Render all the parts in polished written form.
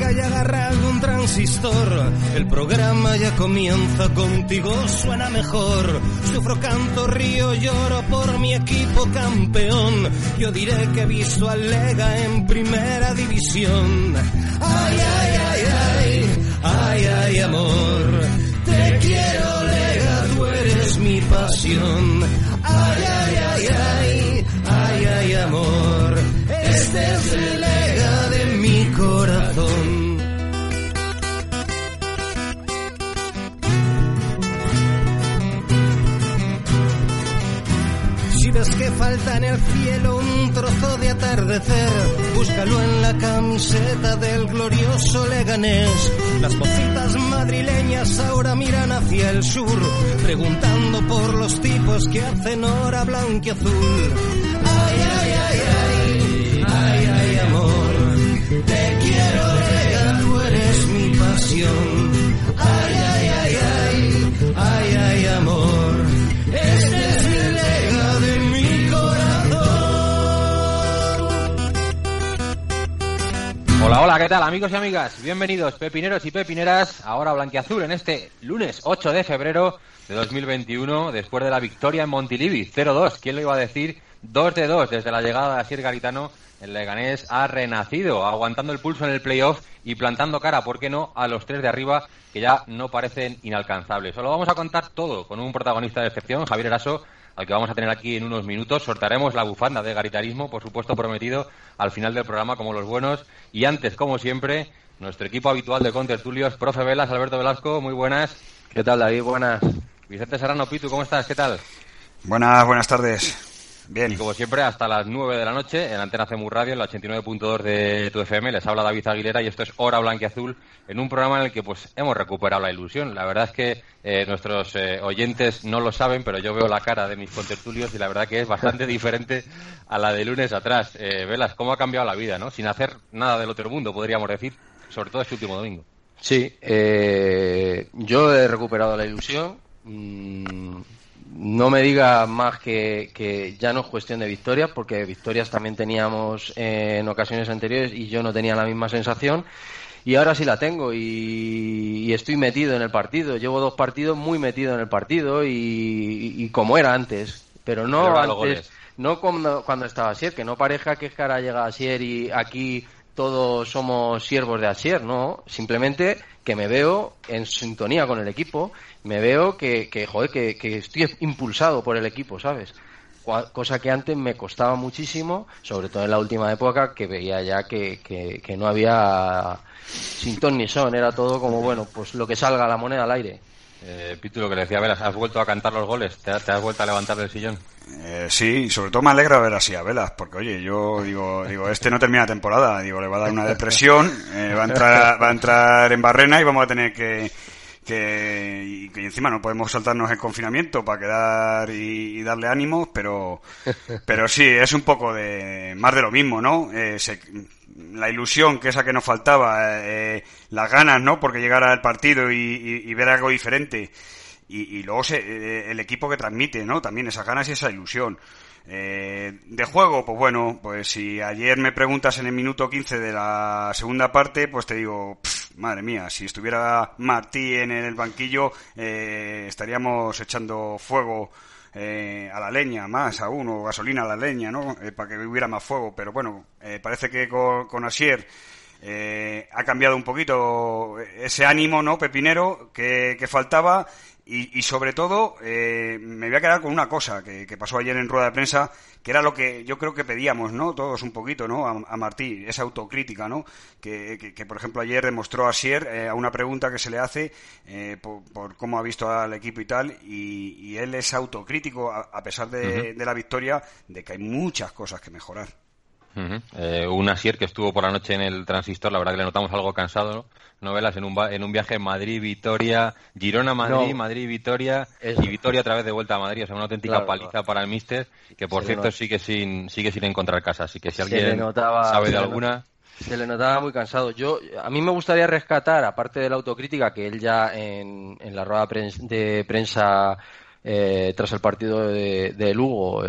boca y agarrando un transistor. El programa ya comienza, contigo suena mejor. Sufro, canto, río, lloro por mi equipo campeón. Yo diré que he visto al Lega en primera división. Ay, ay, ay, ay, ay, ay, amor. Te quiero, Lega, tú eres mi pasión. Ay, ay, ay, ay, ay, ay, amor. Este es el Lega de mi corazón. Si ves que falta en el cielo un trozo de atardecer, búscalo en la camiseta del glorioso Leganés. Las mocitas madrileñas ahora miran hacia el sur, preguntando por los tipos que hacen hora blanquiazul. Ay, ay, ay, ay, ay, ay, amor. Te quiero, Lega, tú eres mi pasión. Ay, ay, ay, ay, ay, ay, amor. Este es el Lega de mi corazón. Hola, hola, ¿qué tal, amigos y amigas? Bienvenidos, pepineros y pepineras, ahora blanquiazul en este lunes 8 de febrero de 2021, después de la victoria en Montilivi, 0-2. ¿Quién lo iba a decir? 2-2 desde la llegada de Asier Garitano. El Leganés ha renacido, aguantando el pulso en el playoff y plantando cara, ¿por qué no?, a los tres de arriba, que ya no parecen inalcanzables. Os lo vamos a contar todo con un protagonista de excepción, Javier Eraso, al que vamos a tener aquí en unos minutos. Sortearemos la bufanda de garitarismo, por supuesto prometido, al final del programa, como los buenos. Y antes, como siempre, nuestro equipo habitual de contertulios, profe Velas, Alberto Velasco, muy buenas. ¿Qué tal, David? Buenas. Vicente Serrano, Pitu, ¿cómo estás? ¿Qué tal? Buenas tardes. Bien. Y como siempre, hasta las 9 de la noche, en Antena CMU Radio, en la 89.2 de tu FM, les habla David Aguilera y esto es Hora Blanquiazul, en un programa en el que pues hemos recuperado la ilusión. La verdad es que nuestros oyentes no lo saben, pero yo veo la cara de mis contertulios y la verdad que es bastante diferente a la de lunes atrás. Velas, ¿cómo ha cambiado la vida, no? Sin hacer nada del otro mundo, podríamos decir, sobre todo este último domingo. Sí, yo he recuperado la ilusión. No me diga más que ya no es cuestión de victorias, porque victorias también teníamos en ocasiones anteriores y yo no tenía la misma sensación, y ahora sí la tengo y estoy metido en el partido. Llevo 2 partidos muy metido en el partido y como era antes, pero no antes, no cuando estaba Asier, que no parezca que es que ahora llega Asier y aquí todos somos siervos de Asier, no, simplemente que me veo en sintonía con el equipo, me veo que estoy impulsado por el equipo, ¿sabes? Cosa que antes me costaba muchísimo, sobre todo en la última época, que veía ya que no había sin ton ni son, era todo como, bueno, pues lo que salga, la moneda al aire. Pitu, lo que le decía Velas, ¿has vuelto a cantar los goles? ¿Te has vuelto a levantar del sillón? Sí, sobre todo me alegra ver así a Velas, porque oye, yo digo, este no termina la temporada, digo, le va a dar una depresión, va a entrar en barrena y vamos a tener que encima no podemos saltarnos el confinamiento para quedar y darle ánimos, pero sí, es un poco más de lo mismo, ¿no? La ilusión, que esa que nos faltaba, las ganas, ¿no? Porque llegara el partido y ver algo diferente. Y luego el equipo que transmite, ¿no? También esas ganas y esa ilusión. De juego, pues bueno, pues si ayer me preguntas en el minuto 15 de la segunda parte, pues te digo, madre mía, si estuviera Martí en el banquillo, estaríamos echando fuego a la leña, más aún, o gasolina a la leña, ¿no? Para que hubiera más fuego. Pero bueno, parece que con Asier ha cambiado un poquito ese ánimo, ¿no?, pepinero que faltaba. Y sobre todo, me voy a quedar con una cosa que pasó ayer en rueda de prensa, que era lo que yo creo que pedíamos, ¿no?, todos un poquito, ¿no?, a Martí, esa autocrítica, ¿no?, que por ejemplo ayer demostró Asier a una pregunta que se le hace por cómo ha visto al equipo y tal, y él es autocrítico a pesar de la victoria, de que hay muchas cosas que mejorar. Un Asier que estuvo por la noche en el transistor, la verdad que le notamos algo cansado, ¿no? Velas, en un viaje Madrid-Vitoria, Girona-Madrid, Madrid-Vitoria y Vitoria otra vez de vuelta a Madrid, o sea, una auténtica paliza para el míster, que por cierto sigue sin encontrar casa, así que si alguien sabe de alguna... Se le notaba muy cansado. A mí me gustaría rescatar, aparte de la autocrítica, que él ya en la rueda de prensa tras el partido de Lugo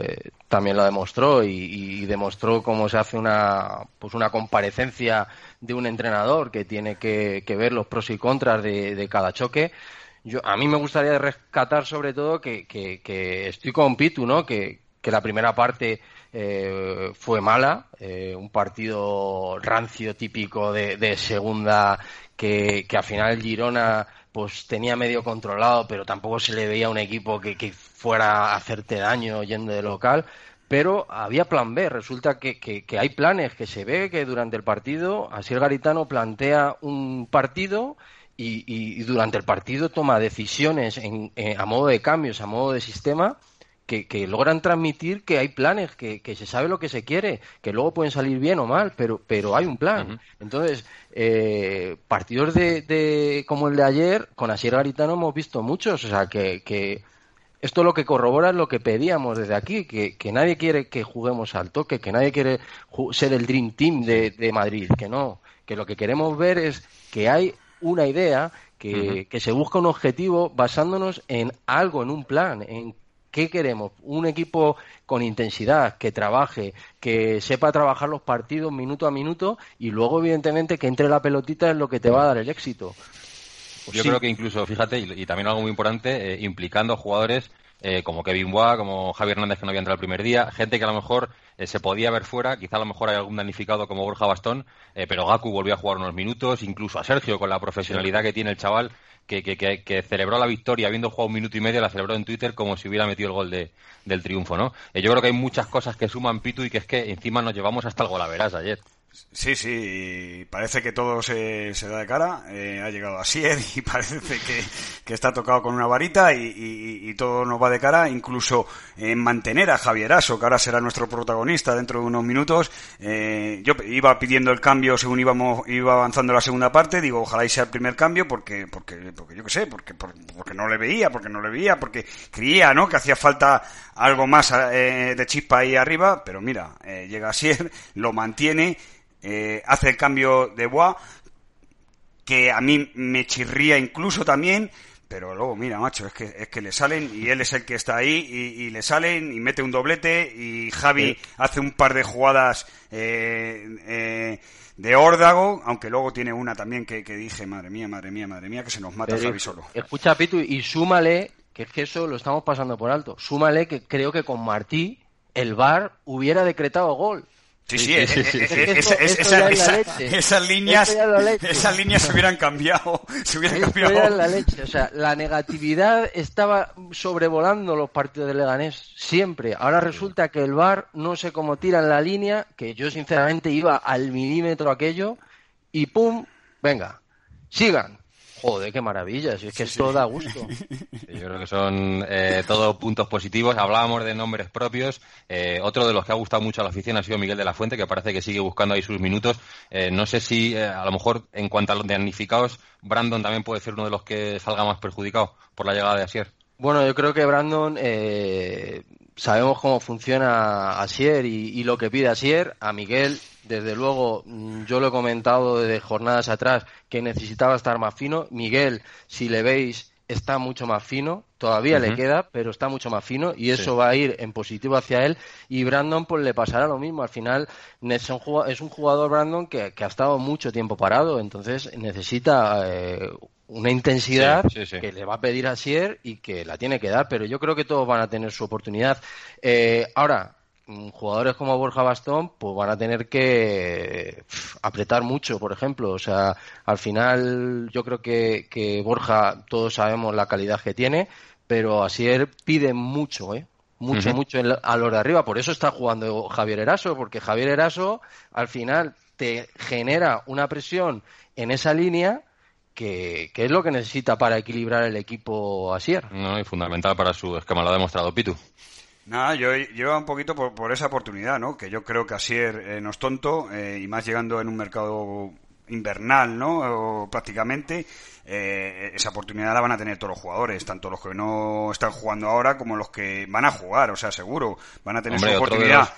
también lo demostró y demostró cómo se hace una comparecencia de un entrenador que tiene que ver los pros y contras de cada choque. A mí me gustaría rescatar sobre todo que estoy con Pitu, ¿no? Que la primera parte fue mala, un partido rancio típico de segunda que al final el Girona pues tenía medio controlado, pero tampoco se le veía un equipo que fuera a hacerte daño yendo de local. Pero había plan B. Resulta que hay planes, que se ve que durante el partido Asier Garitano plantea un partido y durante el partido toma decisiones a modo de cambios, a modo de sistema, que logran transmitir que hay planes, que se sabe lo que se quiere, que luego pueden salir bien o mal, pero hay un plan. Entonces, partidos como el de ayer, con Asier Garitano hemos visto muchos, o sea, que esto lo que corrobora es lo que pedíamos desde aquí, que nadie quiere que juguemos al toque, que nadie quiere ser el Dream Team de Madrid, que no, que lo que queremos ver es que hay una idea, que se busca un objetivo basándonos en algo, en un plan, en qué queremos, un equipo con intensidad, que trabaje, que sepa trabajar los partidos minuto a minuto y luego evidentemente que entre la pelotita es lo que te va a dar el éxito. Pues yo creo que incluso, fíjate, y también algo muy importante, implicando jugadores como Kevin Boix, como Javi Hernández, que no había entrado el primer día, gente que a lo mejor se podía ver fuera, quizá a lo mejor hay algún damnificado como Borja Bastón, pero Gaku volvió a jugar unos minutos, incluso a Sergio, con la profesionalidad que tiene el chaval, que celebró la victoria, habiendo jugado 1 minuto y medio, la celebró en Twitter como si hubiera metido el gol del triunfo, ¿no? Yo creo que hay muchas cosas que suman, Pitu, y que es que encima nos llevamos hasta el golaveras ayer. Sí, parece que todo se da de cara. Ha llegado Asier y parece que está tocado con una varita y todo nos va de cara, incluso en mantener a Javier Eraso, que ahora será nuestro protagonista dentro de unos minutos. Yo iba pidiendo el cambio según iba avanzando la segunda parte, digo, ojalá y sea el primer cambio, porque yo qué sé, porque no le veía, porque creía, ¿no?, que hacía falta algo más de chispa ahí arriba, pero mira, llega Asier, lo mantiene. Hace el cambio de Boix, que a mí me chirría incluso también, pero luego mira, macho, es que le salen y él es el que está ahí y le salen y mete un doblete y Javi hace un par de jugadas de órdago, aunque luego tiene una también que dije, madre mía, que se nos mata Javi solo. Escucha, Pitu, y súmale, que es que eso lo estamos pasando por alto, súmale que creo que con Martí el VAR hubiera decretado gol. Sí. Esas líneas se hubieran cambiado. La leche. O sea, la negatividad estaba sobrevolando los partidos de Leganés siempre. Ahora resulta que el VAR no sé cómo tira en la línea, que yo sinceramente iba al milímetro aquello y ¡pum! Venga, sigan. Joder, qué maravilla, si es que esto da gusto. Yo creo que son todos puntos positivos. Hablábamos de nombres propios. Otro de los que ha gustado mucho a la afición ha sido Miguel de la Fuente, que parece que sigue buscando ahí sus minutos. No sé si, a lo mejor, en cuanto a los damnificados, Brandon también puede ser uno de los que salga más perjudicado por la llegada de Asier. Bueno, yo creo que Brandon, sabemos cómo funciona Asier y lo que pide Asier. A Miguel, desde luego, yo lo he comentado desde jornadas atrás, que necesitaba estar más fino. Miguel, si le veis, está mucho más fino. Todavía le queda, pero está mucho más fino y eso va a ir en positivo hacia él. Y Brandon, pues le pasará lo mismo. Al final es un jugador, Brandon, que ha estado mucho tiempo parado, entonces necesita una intensidad que le va a pedir a Asier y que la tiene que dar, pero yo creo que todos van a tener su oportunidad. Ahora, jugadores como Borja Bastón pues van a tener que apretar mucho, por ejemplo. O sea, al final yo creo que Borja, todos sabemos la calidad que tiene, pero Asier pide mucho, mucho a los de arriba. Por eso está jugando Javier Eraso, porque Javier Eraso al final te genera una presión en esa línea que es lo que necesita para equilibrar el equipo Asier. No, y fundamental para su esquema, lo ha demostrado Pitu. Nada, yo iba un poquito por esa oportunidad, ¿no? Que yo creo que Asier no es tonto, y más llegando en un mercado invernal, ¿no? O prácticamente, esa oportunidad la van a tener todos los jugadores, tanto los que no están jugando ahora como los que van a jugar, o sea, seguro, van a tener su oportunidad.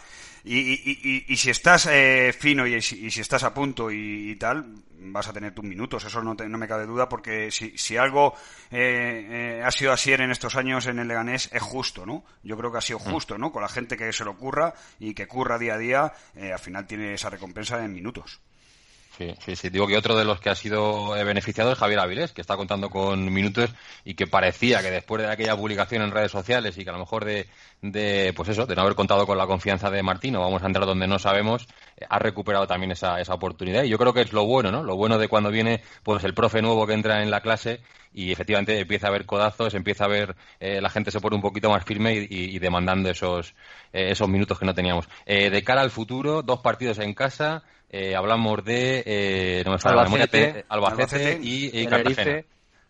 Y si estás fino y si estás a punto y tal, vas a tener tus minutos, eso no me cabe duda, porque si algo ha sido así en estos años en el Leganés, es justo, ¿no? Yo creo que ha sido justo, ¿no? Con la gente que se lo curra y que curra día a día, al final tiene esa recompensa en minutos. Sí. Digo que otro de los que ha sido beneficiado es Javier Avilés, que está contando con minutos y que parecía que después de aquella publicación en redes sociales y que a lo mejor de no haber contado con la confianza de Martín, o vamos a entrar donde no sabemos, ha recuperado también esa oportunidad. Y yo creo que es lo bueno, ¿no? Lo bueno de cuando viene pues el profe nuevo que entra en la clase y efectivamente empieza a haber codazos, empieza a ver la gente se pone un poquito más firme y demandando esos minutos que no teníamos. De cara al futuro, 2 partidos en casa. Hablamos de Albacete y Tenerife,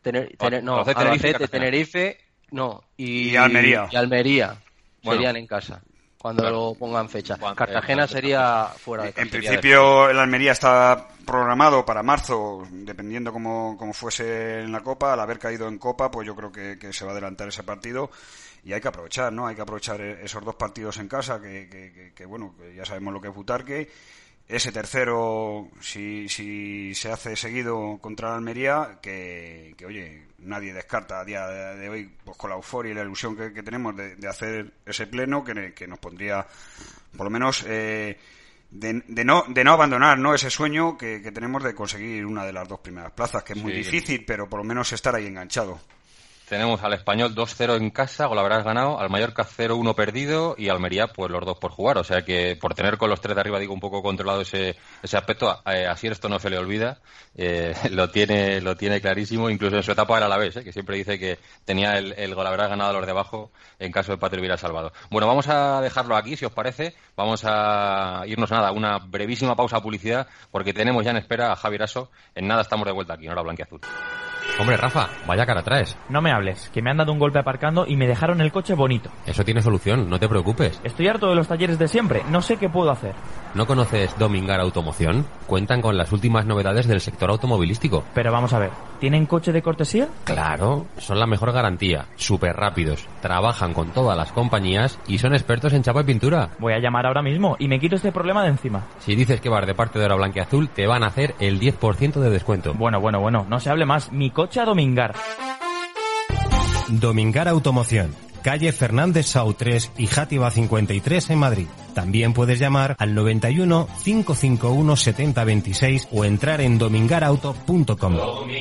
Tenerife, y Almería. Y Almería serían en casa cuando lo pongan fecha. Cartagena sería fuera de casa. En principio el Almería está programado para marzo, dependiendo cómo fuese en la Copa. Al haber caído en Copa, pues yo creo que se va a adelantar ese partido. Y hay que aprovechar, ¿no? Hay que aprovechar esos 2 partidos en casa, que ya sabemos lo que es Butarque. Ese tercero, si se hace seguido contra Almería, que oye, nadie descarta a día de hoy, pues con la euforia y la ilusión que tenemos de hacer ese pleno, que nos pondría, por lo menos, de no abandonar, ¿no?, ese sueño que tenemos de conseguir una de las 2 primeras plazas, que es muy difícil, pero por lo menos estar ahí enganchado. Tenemos al Español 2-0 en casa, o la habrás ganado, al Mallorca 0-1 perdido y Almería pues los 2 por jugar. O sea que por tener con los 3 de arriba, digo, un poco controlado ese aspecto, así esto no se le olvida, lo tiene clarísimo, incluso en su etapa del Alavés, que siempre dice que tenía el gol habrás ganado a los de abajo en caso de Patri hubiera salvado. Bueno, vamos a dejarlo aquí, si os parece, vamos a irnos a una brevísima pausa a publicidad, porque tenemos ya en espera a Javi Eraso. En nada estamos de vuelta aquí en Hora Blanquiazul. Hombre, Rafa, vaya cara traes. No me hables, que me han dado un golpe aparcando y me dejaron el coche bonito. Eso tiene solución, no te preocupes. Estoy harto de los talleres de siempre, no sé qué puedo hacer. ¿No conoces Domingar Automoción? Cuentan con las últimas novedades del sector automovilístico. Pero vamos a ver, ¿tienen coche de cortesía? Claro, son la mejor garantía, súper rápidos, trabajan con todas las compañías y son expertos en chapa y pintura. Voy a llamar ahora mismo y me quito este problema de encima. Si dices que vas de parte de Hora Blanquiazul, te van a hacer el 10% de descuento. Bueno, no se hable más, mi coche a Domingar. Domingar Automoción, calle Fernández Sau 3 y Játiva 53 en Madrid. También puedes llamar al 91 551 7026 o entrar en domingarauto.com.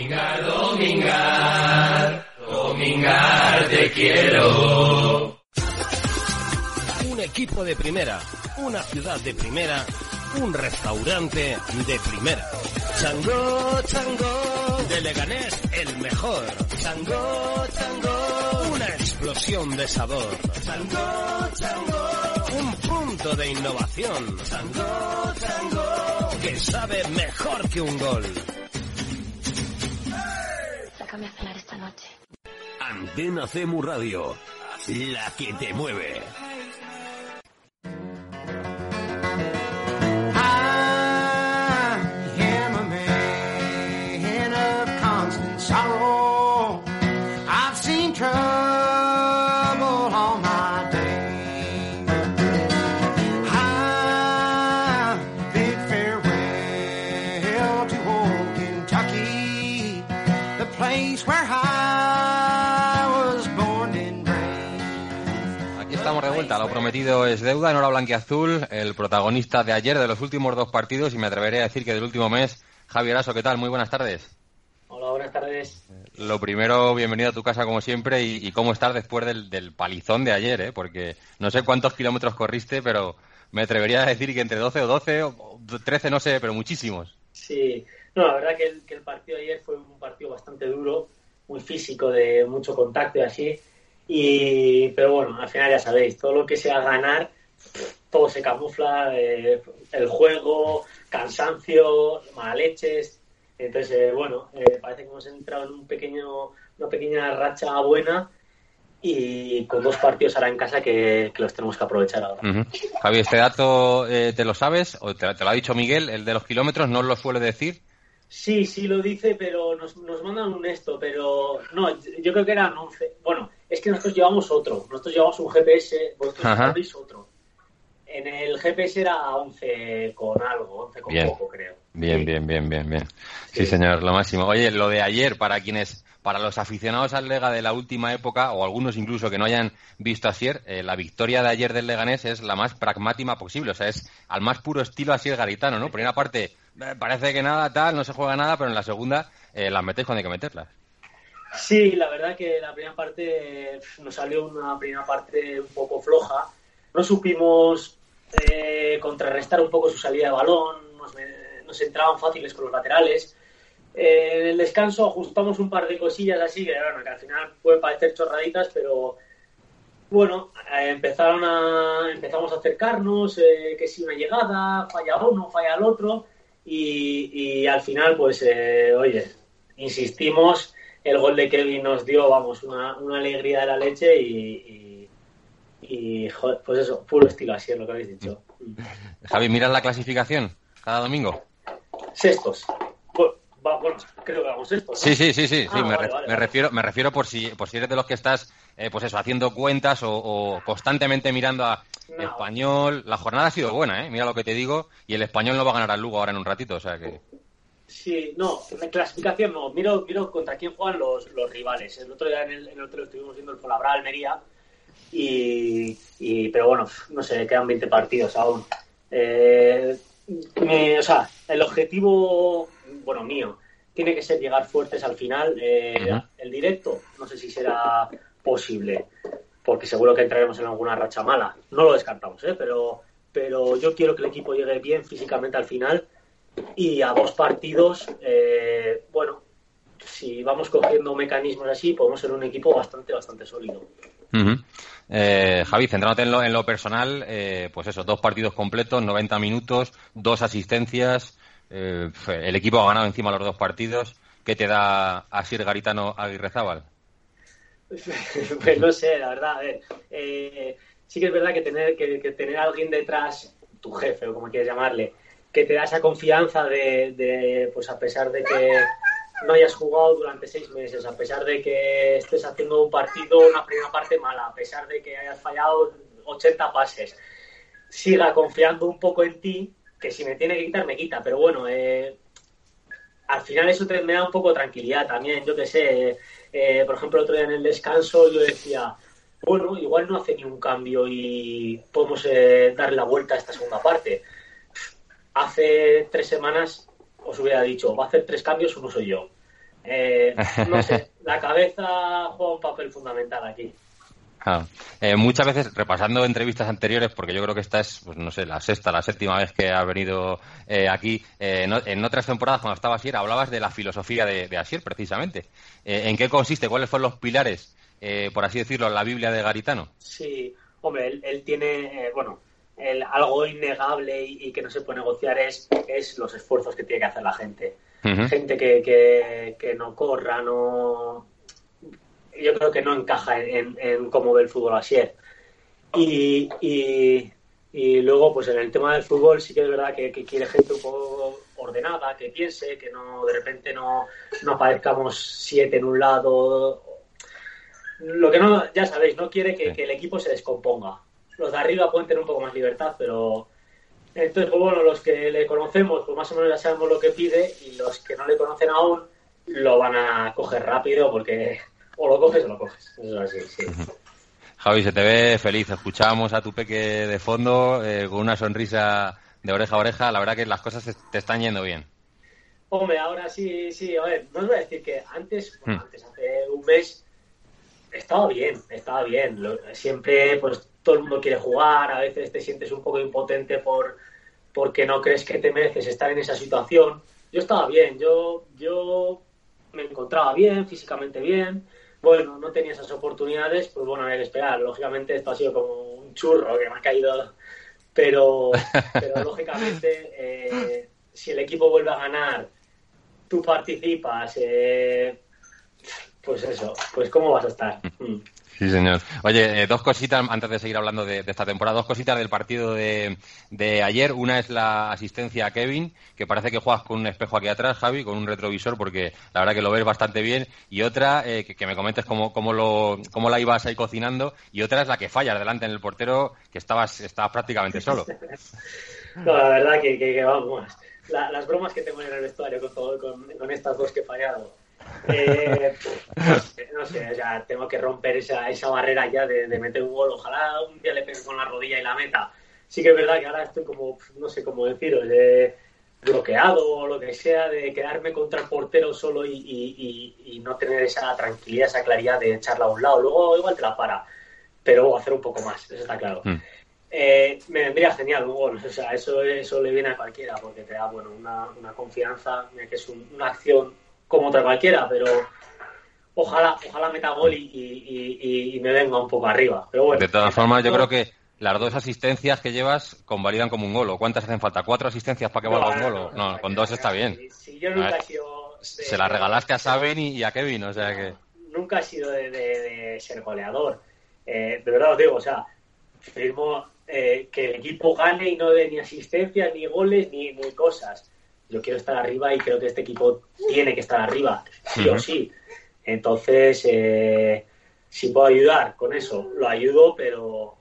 Domingar, te quiero. Un equipo de primera, una ciudad de primera, un restaurante de primera. Chango, de Leganés el mejor. Chango, una explosión de sabor. Chango, un punto de innovación. Chango, que sabe mejor que un gol. Sácame a cenar esta noche. Antena CMU Radio, la que te mueve. Estamos de vuelta, lo prometido es deuda en Hora Blanquiazul, el protagonista de ayer, de los últimos 2 partidos, y me atreveré a decir que del último mes. Javi Eraso, ¿qué tal? Muy buenas tardes. Hola, buenas tardes. Lo primero, bienvenido a tu casa como siempre, y cómo estás después del palizón de ayer, porque no sé cuántos kilómetros corriste, pero me atrevería a decir que entre 12 o 13, no sé, pero muchísimos. Sí, no, la verdad que el partido de ayer fue un partido bastante duro, muy físico, de mucho contacto y así. Pero bueno, al final ya sabéis, todo lo que sea ganar, todo se camufla, el juego, cansancio, mala leches. Entonces, parece que hemos entrado en una pequeña racha buena, y con 2 partidos ahora en casa que los tenemos que aprovechar ahora. Uh-huh. Javi, ¿este dato te lo sabes? ¿O te lo ha dicho Miguel, el de los kilómetros? ¿No lo suele decir? Sí lo dice, pero nos mandan un pero no, yo creo que eran 11. Bueno, es que nosotros llevamos otro. Nosotros llevamos un GPS, vosotros lleváis otro. En el GPS era 11 con algo, 11 con poco, creo. Bien. Sí, señor, lo máximo. Oye, lo de ayer, para los aficionados al Lega de la última época, o algunos incluso que no hayan visto Asier, la victoria de ayer del Leganés es la más pragmática posible, o sea, es al más puro estilo Asier Garitano, ¿no? Primera parte, parece que nada, tal, no se juega nada, pero en la segunda las metéis cuando hay que meterlas. Sí, la verdad que la primera parte nos salió una primera parte un poco floja. No supimos contrarrestar un poco su salida de balón, nos entraban fáciles con los laterales. En el descanso ajustamos un par de cosillas así que al final pueden parecer chorraditas, pero bueno, empezamos a acercarnos, que si una llegada, falla uno, falla el otro, y al final, pues, insistimos, el gol de Kevin nos dio, una alegría de la leche y joder, pues eso, puro estilo así es lo que habéis dicho. Javi, ¿miras la clasificación cada domingo? Sextos. Bueno, creo que vamos sextos, ¿no? Sí. Me refiero por si eres de los que estás, haciendo cuentas o constantemente mirando a Español. La jornada ha sido buena, mira lo que te digo, y el Español no va a ganar al Lugo ahora en un ratito, o sea que... Sí, no, en clasificación no. Miro contra quién juegan los rivales. El otro día en el hotel estuvimos viendo el Fuenlabrada Almería pero bueno, no sé, quedan 20 partidos aún. El objetivo, mío, tiene que ser llegar fuertes al final. El directo, no sé si será posible, porque seguro que entraremos en alguna racha mala. No lo descartamos, pero yo quiero que el equipo llegue bien físicamente al final. Y a 2 partidos, si vamos cogiendo mecanismos así, podemos ser un equipo bastante sólido. Javi, centrándote en lo personal, 2 partidos completos, 90 minutos, 2 asistencias, el equipo ha ganado encima los 2 partidos. ¿Qué te da Asier Garitano Aguirrezábal? Pues no sé, la verdad, sí que es verdad que tener a alguien detrás, tu jefe o como quieres llamarle, que te da esa confianza de pues a pesar de que no hayas jugado durante 6 meses, a pesar de que estés haciendo un partido, una primera parte mala, a pesar de que hayas fallado 80 pases, siga confiando un poco en ti, que si me tiene que quitar, me quita, pero bueno, al final eso me da un poco de tranquilidad también, yo qué sé, por ejemplo el otro día en el descanso yo decía, bueno, igual no hace ni un cambio y podemos darle la vuelta a esta segunda parte. Hace 3 semanas os hubiera dicho, va a hacer 3 cambios, uno soy yo. No sé, la cabeza juega un papel fundamental aquí. Muchas veces, repasando entrevistas anteriores, porque yo creo que esta es, la 6ª, la 7ª vez que ha venido aquí, en otras temporadas cuando estaba Asier, hablabas de la filosofía de Asier, precisamente. ¿En qué consiste? ¿Cuáles fueron los pilares, por así decirlo, en la Biblia de Garitano? Sí, hombre, él tiene, algo innegable y que no se puede negociar es los esfuerzos que tiene que hacer la gente. Uh-huh. Gente que no corra, no... Yo creo que no encaja en cómo ve el fútbol Asier. Y luego, pues en el tema del fútbol sí que es verdad que quiere gente un poco ordenada, que piense, que no de repente no aparezcamos 7 en un lado. Lo que no, ya sabéis, no quiere que el equipo se descomponga. Los de arriba pueden tener un poco más libertad, pero... Entonces, pues bueno, los que le conocemos, pues más o menos ya sabemos lo que pide, y los que no le conocen aún lo van a coger rápido porque... O lo coges o lo coges. Eso es así, sí. Javi, se te ve feliz. Escuchábamos a tu peque de fondo con una sonrisa de oreja a oreja. La verdad que las cosas te están yendo bien. Hombre, ahora sí. A ver, no os voy a decir que antes, hace un mes, estaba bien. Siempre, pues, todo el mundo quiere jugar. A veces te sientes un poco impotente porque no crees que te mereces estar en esa situación. Yo estaba bien. Yo me encontraba bien, físicamente bien. Bueno, no tenía esas oportunidades, pues bueno, hay que esperar. Lógicamente esto ha sido como un churro que me ha caído, pero lógicamente si el equipo vuelve a ganar, tú participas, pues eso, pues ¿cómo vas a estar? Sí, señor. Oye, dos cositas antes de seguir hablando de esta temporada, dos cositas del partido de ayer. Una es la asistencia a Kevin, que parece que juegas con un espejo aquí atrás, Javi, con un retrovisor, porque la verdad que lo ves bastante bien. Y otra, que me comentes cómo la ibas ahí cocinando. Y otra es la que fallas delante en el portero, que estabas prácticamente solo. No, la verdad que vamos, las bromas que tengo en el vestuario con estas dos que he fallado. No sé, o sea, tengo que romper esa barrera ya de meter un gol. Ojalá un día le pegue con la rodilla y la meta. Sí que es verdad que ahora estoy como, no sé cómo deciros, bloqueado o lo que sea, de quedarme contra el portero solo y no tener esa tranquilidad, esa claridad de echarla a un lado. Luego igual te la para, pero hacer un poco más, eso está claro. Me vendría genial un gol, o sea, eso le viene a cualquiera, porque te da una confianza, que es una acción como otra cualquiera, pero ojalá meta gol y me venga un poco arriba. Pero bueno, de todas formas, yo creo que las dos asistencias que llevas convalidan como un gol. ¿O cuántas hacen falta? ¿4 asistencias para que valga un gol? No, con 2 está bien. Si yo nunca he sido... Se las regalaste a Sabin y a Kevin, o sea que... Nunca he sido de ser goleador. De verdad os digo, o sea, firmo que el equipo gane y no dé ni asistencias, ni goles, ni cosas. Yo quiero estar arriba y creo que este equipo tiene que estar arriba, sí o sí. Entonces, si puedo ayudar con eso, lo ayudo, pero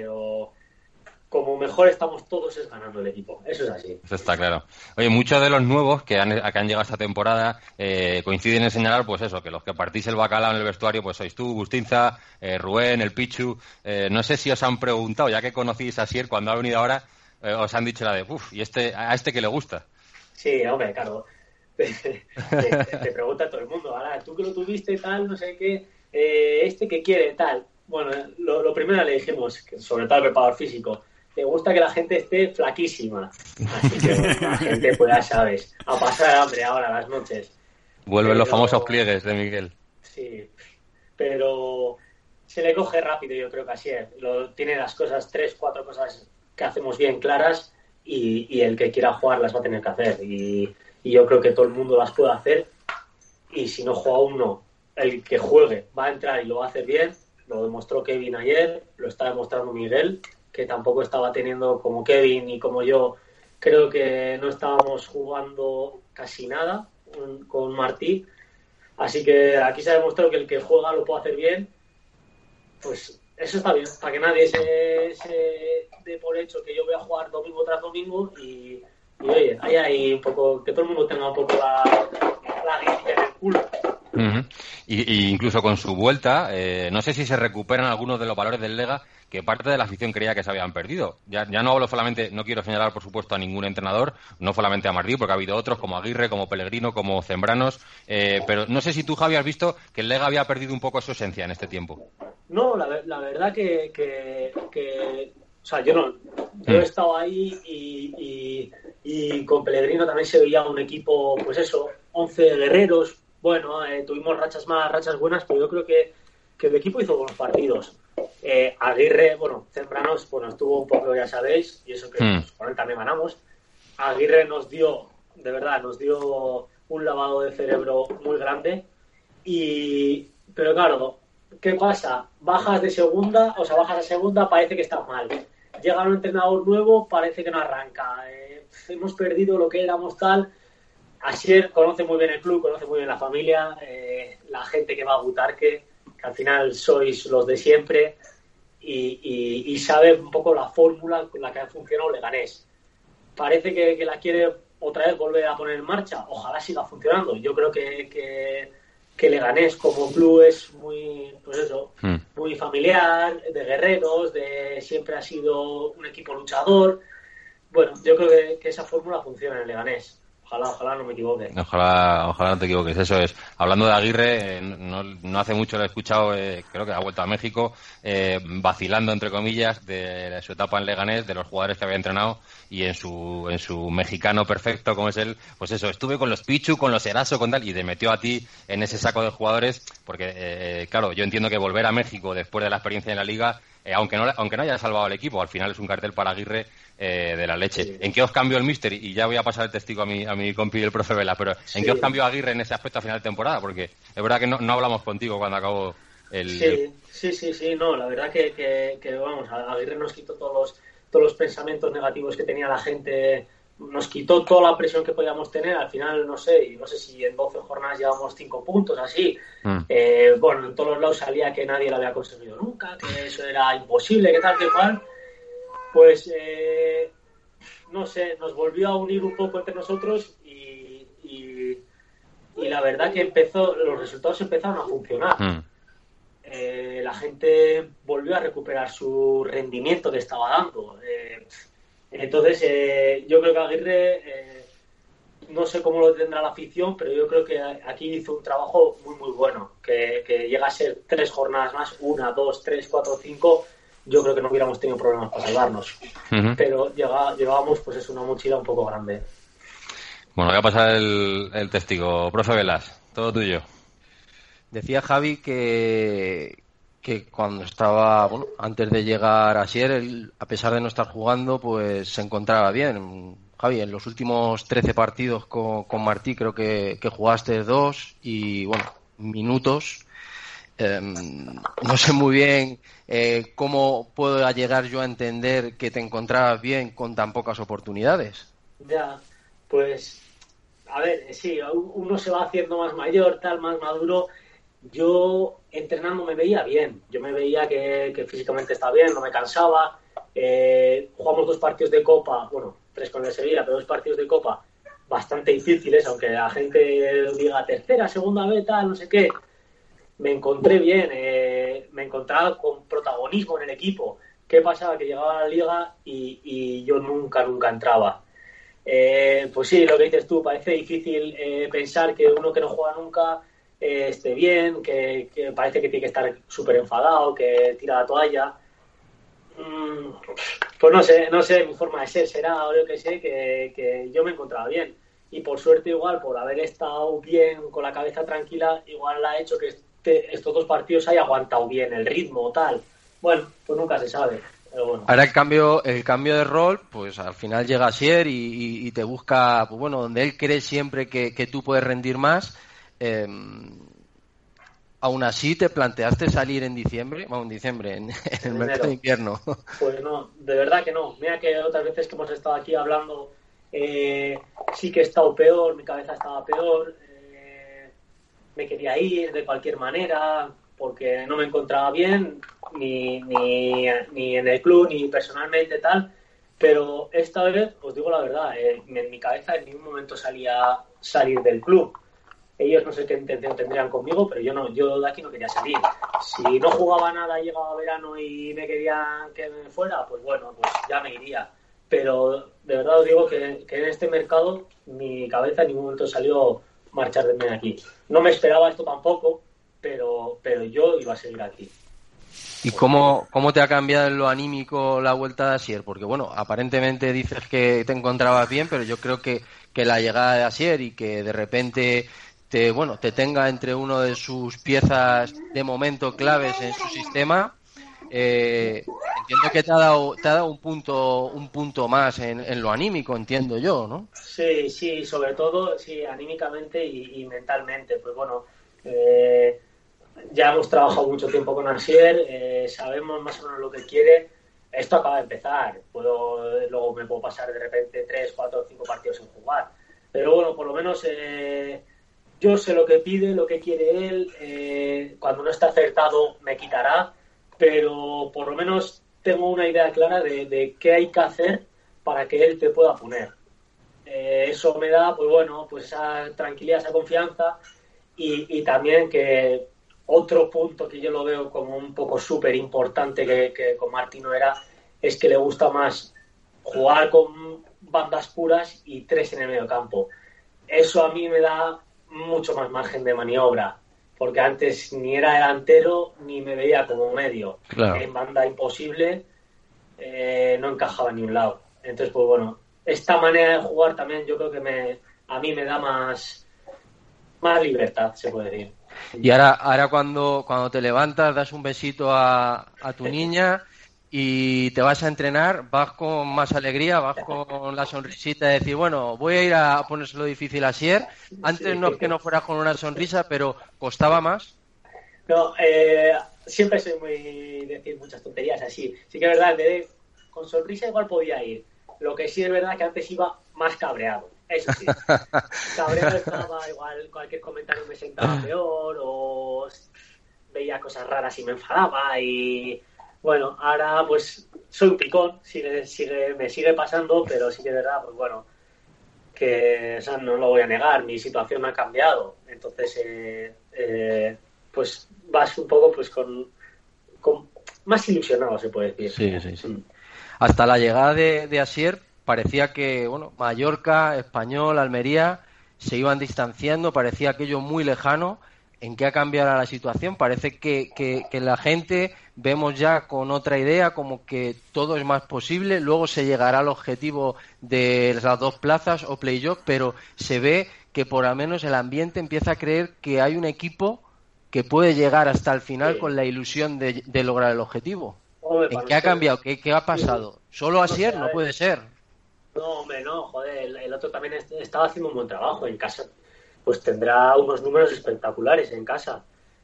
como mejor estamos todos es ganando el equipo. Eso es así. Eso está claro. Oye, muchos de los nuevos que han llegado esta temporada coinciden en señalar, pues eso, que los que partís el bacalao en el vestuario, pues sois tú, Bustinza, Rubén, el Pichu. No sé si os han preguntado, ya que conocís a Sier cuando ha venido ahora, os han dicho la de, ¿y a este que le gusta? Sí, hombre, claro. Te pregunta todo el mundo, ahora tú que lo tuviste tal, no sé qué, este que quiere tal. Bueno, lo primero le dijimos, que sobre todo al preparador físico, te gusta que la gente esté flaquísima. Así que bueno, la gente, pues ya sabes, a pasar hambre ahora las noches. Vuelven los famosos pliegues de Miguel. Sí, pero se le coge rápido, yo creo que así es. Tiene las cosas, 3-4 cosas que hacemos bien claras y el que quiera jugar las va a tener que hacer. Y yo creo que todo el mundo las puede hacer. Y si no juega uno, el que juegue va a entrar y lo va a hacer bien. Lo demostró Kevin ayer, lo está demostrando Miguel, que tampoco estaba teniendo como Kevin y como yo. Creo que no estábamos jugando casi nada con Martí. Así que aquí se ha demostrado que el que juega lo puede hacer bien. Pues eso está bien, para que nadie se dé por hecho que yo voy a jugar domingo tras domingo y oye, ahí un poco, que todo el mundo tenga un poco la guirilla en el culo. Y incluso con su vuelta, no sé si se recuperan algunos de los valores del Lega que parte de la afición creía que se habían perdido. Ya no hablo solamente, no quiero señalar por supuesto a ningún entrenador, no solamente a Martí, porque ha habido otros como Aguirre, como Pellegrino, como Zembranos, pero no sé si tú, Javi, has visto que el Lega había perdido un poco su esencia en este tiempo. No, la verdad que o sea, yo he estado ahí y con Pellegrino también se veía un equipo, pues eso, 11 guerreros. Bueno, tuvimos rachas malas, rachas buenas, pero yo creo que el equipo hizo buenos partidos. Aguirre, Zembranos, estuvo un poco, ya sabéis, y eso que con él también ganamos. Aguirre nos dio un lavado de cerebro muy grande. Pero claro, ¿qué pasa? Bajas a segunda, parece que está mal. Llega un entrenador nuevo, parece que no arranca. Hemos perdido lo que éramos tal. Asier conoce muy bien el club, conoce muy bien la familia, la gente que va a Butarque, que al final sois los de siempre, y sabe un poco la fórmula con la que ha funcionado Leganés. Parece que la quiere otra vez volver a poner en marcha. Ojalá siga funcionando. Yo creo que Leganés como club es muy, pues eso, muy familiar, de guerreros, siempre ha sido un equipo luchador. Bueno, yo creo que esa fórmula funciona en Leganés. Ojalá no me equivoque. Ojalá no te equivoques, eso es. Hablando de Aguirre, no hace mucho lo he escuchado, creo que ha vuelto a México, vacilando, entre comillas, de su etapa en Leganés, de los jugadores que había entrenado, y en su mexicano perfecto, como es él, pues eso, estuve con los Pichu, con los Eraso, con tal, y te metió a ti en ese saco de jugadores, porque, claro, yo entiendo que volver a México después de la experiencia en la Liga, aunque no haya salvado al equipo, al final es un cartel para Aguirre de la leche. Sí. ¿En qué os cambió el míster? Y ya voy a pasar el testigo a mi compi el profe Vela, pero ¿en qué os cambió Aguirre en ese aspecto a final de temporada? Porque es verdad que no hablamos contigo cuando acabó Sí, no, la verdad que vamos, Aguirre nos quitó todos los pensamientos negativos que tenía la gente, nos quitó toda la presión que podíamos tener. Al final, no sé si en 12 jornadas llevamos 5 puntos, así. Bueno, en todos los lados salía que nadie lo había conseguido nunca, que eso era imposible, que tal, que cual. Pues, no sé, nos volvió a unir un poco entre nosotros y la verdad que los resultados empezaron a funcionar. La gente volvió a recuperar su rendimiento que estaba dando. Entonces, yo creo que Aguirre, no sé cómo lo tendrá la afición, pero yo creo que aquí hizo un trabajo muy, muy bueno. Que llega a ser 3 jornadas más, 1, 2, 3, 4, 5. Yo creo que no hubiéramos tenido problemas para salvarnos. Pero llevábamos, pues es una mochila un poco grande. Bueno, voy a pasar el testigo. Profe Velas, todo tuyo. Decía Javi que cuando estaba, bueno, antes de llegar a Asier, él, a pesar de no estar jugando, pues se encontraba bien. Javi, en los últimos 13 partidos con Martí creo que jugaste 2 y, bueno, minutos. No sé muy bien cómo puedo llegar yo a entender que te encontrabas bien con tan pocas oportunidades. Ya, pues, a ver, sí, uno se va haciendo más mayor, más maduro. Yo entrenando me veía bien, yo me veía que físicamente estaba bien, no me cansaba. Jugamos 2 partidos de Copa, bueno, 3 con el Sevilla, pero 2 partidos de Copa bastante difíciles, aunque la gente diga tercera, segunda vez, tal, no sé qué. Me encontré bien, me encontraba con protagonismo en el equipo. ¿Qué pasaba? Que llegaba a la liga y yo nunca entraba. Pues sí, lo que dices tú, parece difícil pensar que uno que no juega nunca esté bien, que parece que tiene que estar súper enfadado, que tira la toalla. Pues no sé, mi forma de ser será, o yo que sé, que yo me encontraba bien. Y por suerte igual, por haber estado bien, con la cabeza tranquila, igual ha hecho que estos 2 partidos haya aguantado bien el ritmo, tal. Bueno, pues nunca se sabe. Pero bueno. Ahora el cambio de rol, pues al final llega Asier y te busca, pues bueno, donde él cree siempre que tú puedes rendir más. Aún así te planteaste salir en diciembre, en el mercado de invierno. Pues no, de verdad que no. Mira que otras veces que hemos estado aquí hablando, sí que he estado peor, mi cabeza estaba peor, me quería ir de cualquier manera porque no me encontraba bien ni en el club ni personalmente tal, pero esta vez os digo la verdad, en mi cabeza en ningún momento salía salir del club. Ellos no sé qué intención tendrían conmigo, pero yo de aquí no quería salir. Si no jugaba nada, llegaba verano y me querían que me fuera, pues bueno, pues ya me iría. Pero de verdad os digo que en este mercado mi cabeza en ningún momento salió marchar de aquí. No me esperaba esto tampoco, pero yo iba a seguir aquí. ¿Y cómo te ha cambiado en lo anímico la vuelta de Asier? Porque bueno, aparentemente dices que te encontrabas bien, pero yo creo que la llegada de Asier y que de repente te tenga entre uno de sus piezas de momento claves en su sistema, entiendo que te ha dado un punto más en lo anímico, entiendo yo, ¿no? Sí, sobre todo sí, anímicamente y mentalmente. Pues bueno, ya hemos trabajado mucho tiempo con Asier, sabemos más o menos lo que quiere. Esto acaba de empezar, luego me puedo pasar de repente 3, 4, 5 partidos sin jugar, pero bueno, por lo menos yo sé lo que pide, lo que quiere él. Cuando no está acertado me quitará, pero por lo menos tengo una idea clara de qué hay que hacer para que él te pueda poner. Eso me da, pues bueno, pues esa tranquilidad, esa confianza y también que otro punto que yo lo veo como un poco súper importante que con Martí no era, es que le gusta más jugar con bandas puras y 3 en el medio campo. Eso a mí me da mucho más margen de maniobra, porque antes ni era delantero ni me veía como medio. Claro. En banda imposible, no encajaba en ni un lado. Entonces, pues bueno, esta manera de jugar también yo creo que a mí me da más libertad, se puede decir. Y ahora cuando te levantas, das un besito a tu niña y te vas a entrenar, vas con más alegría, vas con la sonrisita de decir, bueno, voy a ir a ponérselo difícil a Asier. Antes no es que no fuera con una sonrisa, pero ¿costaba más? No, siempre soy muy decir muchas tonterías así. Sí que es verdad, con sonrisa igual podía ir. Lo que sí es verdad que antes iba más cabreado. Eso sí. Cabreado estaba, igual cualquier comentario me sentaba peor o veía cosas raras y me enfadaba y bueno, ahora pues soy un picón, me sigue pasando, pero sí que es verdad, pues bueno, que o sea, no lo voy a negar, mi situación ha cambiado. Entonces, pues vas un poco pues con más ilusionado, se puede decir. Sí. Hasta la llegada de Asier parecía que, bueno, Mallorca, Español, Almería se iban distanciando, parecía aquello muy lejano. ¿En qué ha cambiado la situación? Parece que la gente vemos ya con otra idea, como que todo es más posible, luego se llegará al objetivo de las 2 plazas o playoff, pero se ve que por lo menos el ambiente empieza a creer que hay un equipo que puede llegar hasta el final con la ilusión de lograr el objetivo. Hombre, ¿En qué ha cambiado? ¿Qué ha pasado? ¿Solo Asier? No puede ser. No, hombre, no, joder, el otro también estaba haciendo un buen trabajo en casa. Pues tendrá unos números espectaculares en casa.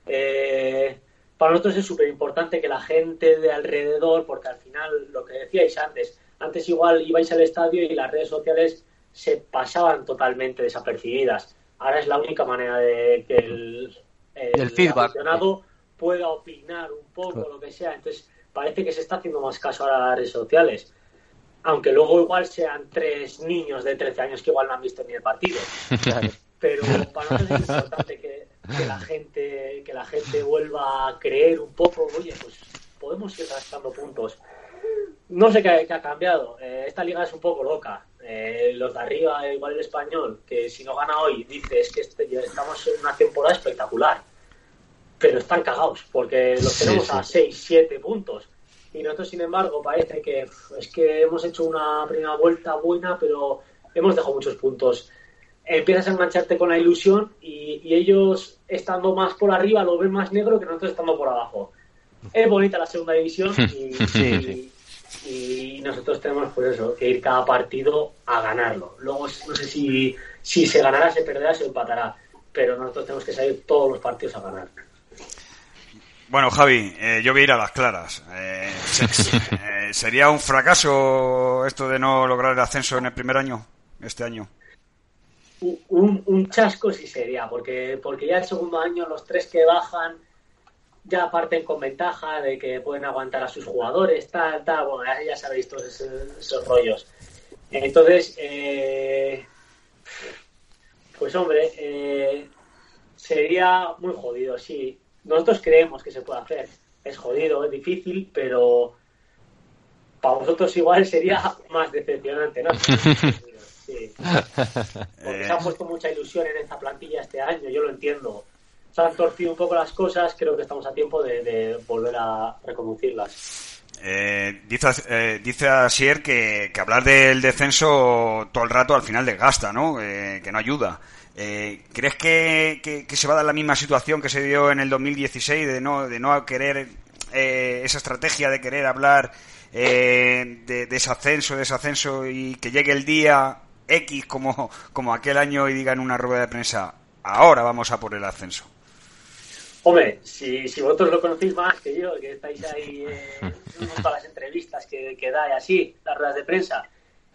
Para nosotros es súper importante que la gente de alrededor, porque al final, lo que decíais antes igual ibais al estadio y las redes sociales se pasaban totalmente desapercibidas. Ahora es la única manera de que el feedback aficionado pueda opinar un poco, lo que sea. Entonces parece que se está haciendo más caso a las redes sociales. Aunque luego igual sean 3 niños de 13 años que igual no han visto ni el partido. Claro. Pero para nosotros es importante que la gente vuelva a creer un poco, oye, pues podemos ir rascando puntos. No sé qué ha cambiado. Esta liga es un poco loca. Los de arriba, igual el Español, que si no gana hoy, dice es que estamos en una temporada espectacular. Pero están cagados, porque los tenemos a 6, 7 puntos. Y nosotros, sin embargo, parece que es que hemos hecho una primera vuelta buena, pero hemos dejado muchos puntos. Empiezas a engancharte con la ilusión y ellos, estando más por arriba, lo ven más negro que nosotros estando por abajo. Es bonita la segunda división y nosotros tenemos, pues eso, que ir cada partido a ganarlo. Luego, no sé si se ganará, se perderá, se empatará, pero nosotros tenemos que salir todos los partidos a ganar. Bueno, Javi, yo voy a ir a las claras. ¿Sería un fracaso esto de no lograr el ascenso en el primer año, este año? Un chasco sí sería, porque ya el segundo año los 3 que bajan ya parten con ventaja de que pueden aguantar a sus jugadores, tal, bueno, ya sabéis todos esos rollos. Entonces, pues hombre, sería muy jodido, sí. Nosotros creemos que se puede hacer. Es jodido, es difícil, pero para vosotros igual sería más decepcionante, ¿no? Sí. Porque se ha puesto mucha ilusión en esta plantilla este año, yo lo entiendo. Se han torcido un poco las cosas, creo que estamos a tiempo de volver a reconducirlas. Dice Asier que hablar del descenso todo el rato al final desgasta, ¿no? Que no ayuda. ¿Crees que se va a dar la misma situación que se dio en el 2016 de no querer esa estrategia de querer hablar de desascenso y que llegue el día X como aquel año y diga en una rueda de prensa ahora vamos a por el ascenso? Hombre, si vosotros lo conocéis más que yo, que estáis ahí en todas las entrevistas que da y así, las ruedas de prensa,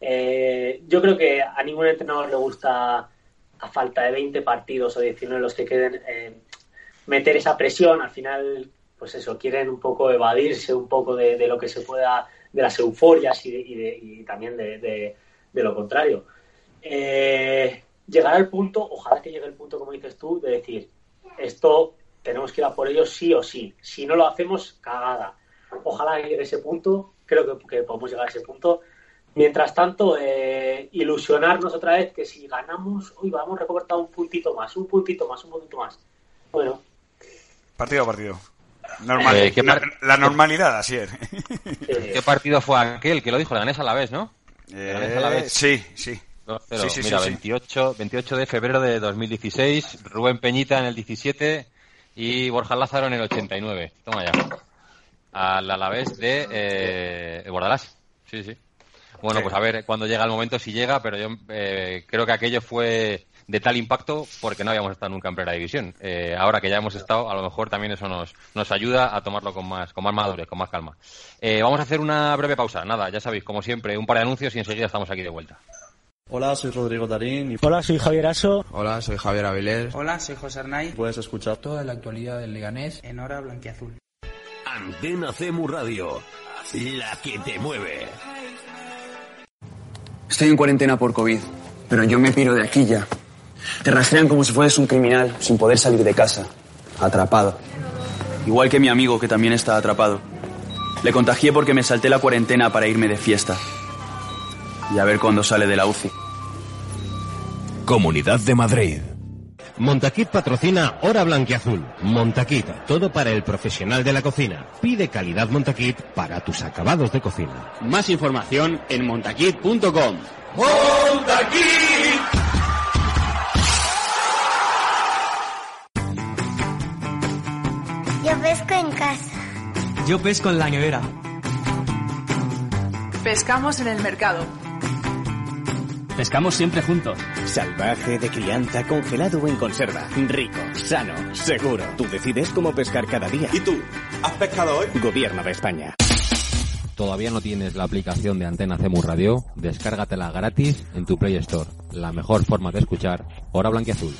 yo creo que a ningún entrenador le gusta, a falta de 20 partidos o 19 los que queden, meter esa presión. Al final, pues eso, quieren un poco evadirse un poco de lo que se pueda, de las euforias y también de lo contrario. Llegar al punto, ojalá que llegue el punto, como dices tú, de decir, esto tenemos que ir a por ello sí o sí. Si no lo hacemos, cagada. Ojalá llegue ese punto, creo que podemos llegar a ese punto. Mientras tanto, ilusionarnos otra vez que si ganamos, vamos a recortar un puntito más. Bueno. Partido a partido. La normalidad, así es. ¿Qué partido fue aquel? Que lo dijo, Leganés Alavés, ¿no? Sí. Sí. Mira, 28 de febrero de 2016, Rubén Peñita en el 17 y Borja Lázaro en el 89. Toma ya. Al Alavés de Bordalás. Sí. Bueno, pues a ver cuando llega el momento, si llega, pero yo creo que aquello fue de tal impacto porque no habíamos estado nunca en Primera División. Ahora que ya hemos estado, a lo mejor también eso nos ayuda a tomarlo con más madurez, con más calma. Vamos a hacer una breve pausa. Nada, ya sabéis, como siempre, un par de anuncios y enseguida estamos aquí de vuelta. Hola, soy Rodrigo Darín. Hola, soy Javier Aso. Hola, soy Javier Avilés. Hola, soy José Arnaiz. Puedes escuchar toda la actualidad del Leganés en Hora Blanquiazul. Antena CEMU Radio, la que te mueve. Estoy en cuarentena por COVID, pero yo me piro de aquí ya. Te rastrean como si fueras un criminal, sin poder salir de casa. Atrapado. Igual que mi amigo, que también está atrapado. Le contagié porque me salté la cuarentena para irme de fiesta. Y a ver cuándo sale de la UCI. Comunidad de Madrid. Montaquit patrocina Hora Blanquiazul. Montaquit, todo para el profesional de la cocina. Pide calidad Montaquit para tus acabados de cocina. Más información en montaquit.com. ¡Montaquit! Yo pesco en casa. Yo pesco en la nevera. Pescamos en el mercado. Pescamos siempre juntos. Salvaje, de crianza, congelado o en conserva. Rico, sano, seguro. Tú decides cómo pescar cada día. ¿Y tú? ¿Has pescado hoy? Gobierno de España. ¿Todavía no tienes la aplicación de Antena CEMU Radio? Descárgatela gratis en tu Play Store. La mejor forma de escuchar Hora Blanquiazul.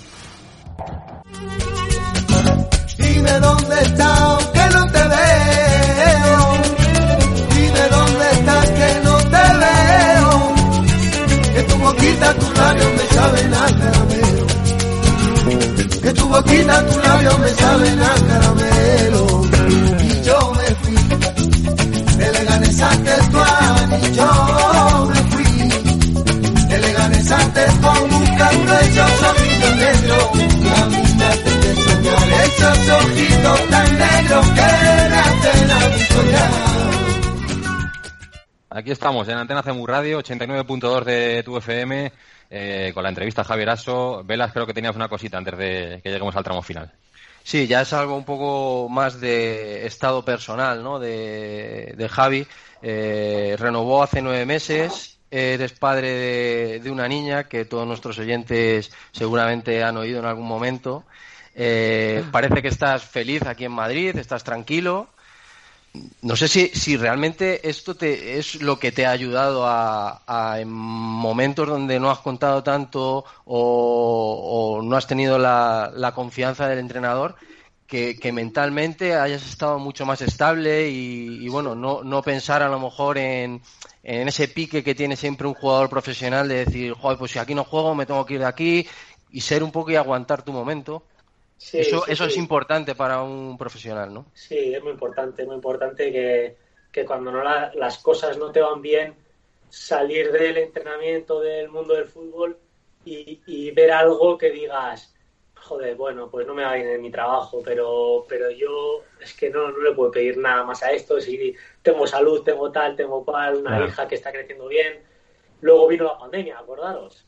Dime dónde estás, que no te veo. Dime dónde estás, que no te veo. Que tu boquita, tu labio me saben a caramelo. Que tu boquita, tu labio me saben a caramelo. Y yo me fui de Leganés a Tetuán. Y yo me fui de Leganés a Tetuán buscando esos ojitos negros. A mí me hacen soñar esos ojitos tan negros que me hacen a mí soñar. Aquí estamos en Antena CEMU Radio, 89.2 de tu FM, con la entrevista a Javier Aso. Velas, creo que tenías una cosita antes de que lleguemos al tramo final. Sí, ya es algo un poco más de estado personal, ¿no? De Javi. Renovó hace 9 meses. Eres padre de una niña que todos nuestros oyentes seguramente han oído en algún momento. Parece que estás feliz aquí en Madrid, estás tranquilo. No sé si realmente esto es lo que te ha ayudado a en momentos donde no has contado tanto o no has tenido la confianza del entrenador, que mentalmente hayas estado mucho más estable y bueno, no pensar a lo mejor en ese pique que tiene siempre un jugador profesional de decir, joder, pues si aquí no juego me tengo que ir de aquí, y ser un poco y aguantar tu momento. Sí, eso es importante para un profesional, ¿no? Sí, es muy importante que cuando las cosas no te van bien, salir del entrenamiento, del mundo del fútbol y ver algo que digas, joder, bueno, pues no me va bien en mi trabajo, pero yo es que no le puedo pedir nada más a esto, si tengo salud, tengo tal, tengo cual, una hija que está creciendo bien. Luego vino la pandemia, acordaros.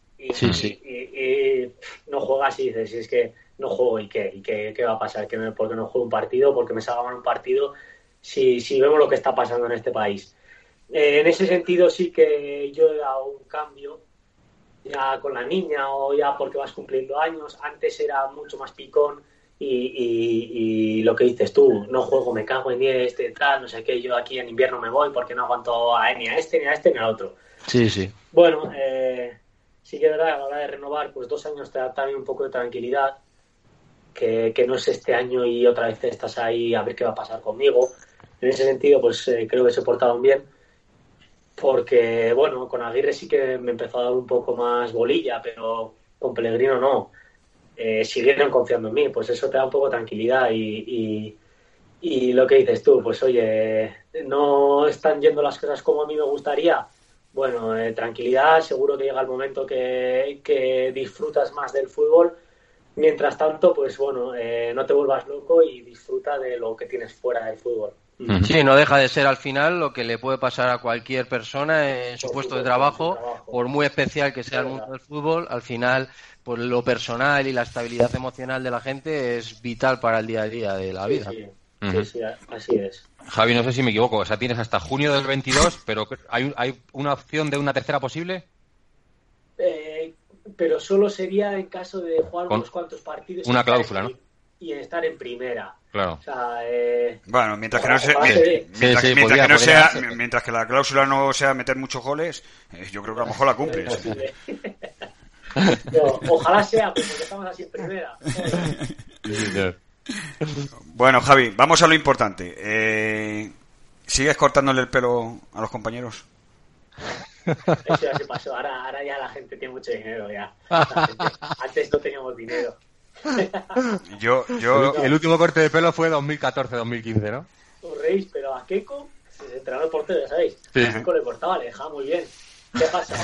Y no juegas y dices, si es que no juego y qué va a pasar, porque no juego un partido, porque me salga mal un partido, si vemos lo que está pasando en este país. En ese sentido sí que yo he dado un cambio ya con la niña o ya porque vas cumpliendo años. Antes era mucho más picón y lo que dices tú, no juego, me cago en 10, tal, no sé qué, yo aquí en invierno me voy porque no aguanto ni a este ni al otro. Sí. Bueno, sí que es verdad, a la hora de renovar, pues 2 años te da también un poco de tranquilidad, que no es este año y otra vez estás ahí a ver qué va a pasar conmigo. En ese sentido, pues creo que se portaron bien, porque, bueno, con Aguirre sí que me empezó a dar un poco más bolilla, pero con Pellegrino no. Siguieron confiando en mí, pues eso te da un poco de tranquilidad y lo que dices tú, pues oye, no están yendo las cosas como a mí me gustaría. Bueno, tranquilidad, seguro que llega el momento que disfrutas más del fútbol. Mientras tanto, pues bueno, no te vuelvas loco y disfruta de lo que tienes fuera del fútbol. Sí, no deja de ser al final lo que le puede pasar a cualquier persona en su puesto de trabajo, por muy especial que sea el mundo del fútbol, al final pues lo personal y la estabilidad emocional de la gente es vital para el día a día de la vida. Sí, así es. Javi, no sé si me equivoco, o sea, tienes hasta junio del 22, pero ¿hay una opción de una tercera posible? pero solo sería en caso de jugar unos cuantos partidos. Una cláusula, ¿no? Y estar en primera. Claro. O sea, bueno, mientras que no mientras que la cláusula no sea meter muchos goles, yo creo que a lo mejor la cumples. No, ojalá sea, porque estamos así en primera. Bueno, Javi, vamos a lo importante. ¿Sigues cortándole el pelo a los compañeros? Eso ya se pasó. Ahora ya la gente tiene mucho dinero ya. Antes no teníamos dinero. El último corte de pelo fue 2014-2015, ¿no? Os reís, pero a Keiko, el entrenador portero, ya sabéis, sí. A Keiko le cortaba, le dejaba muy bien. ¿Qué pasa?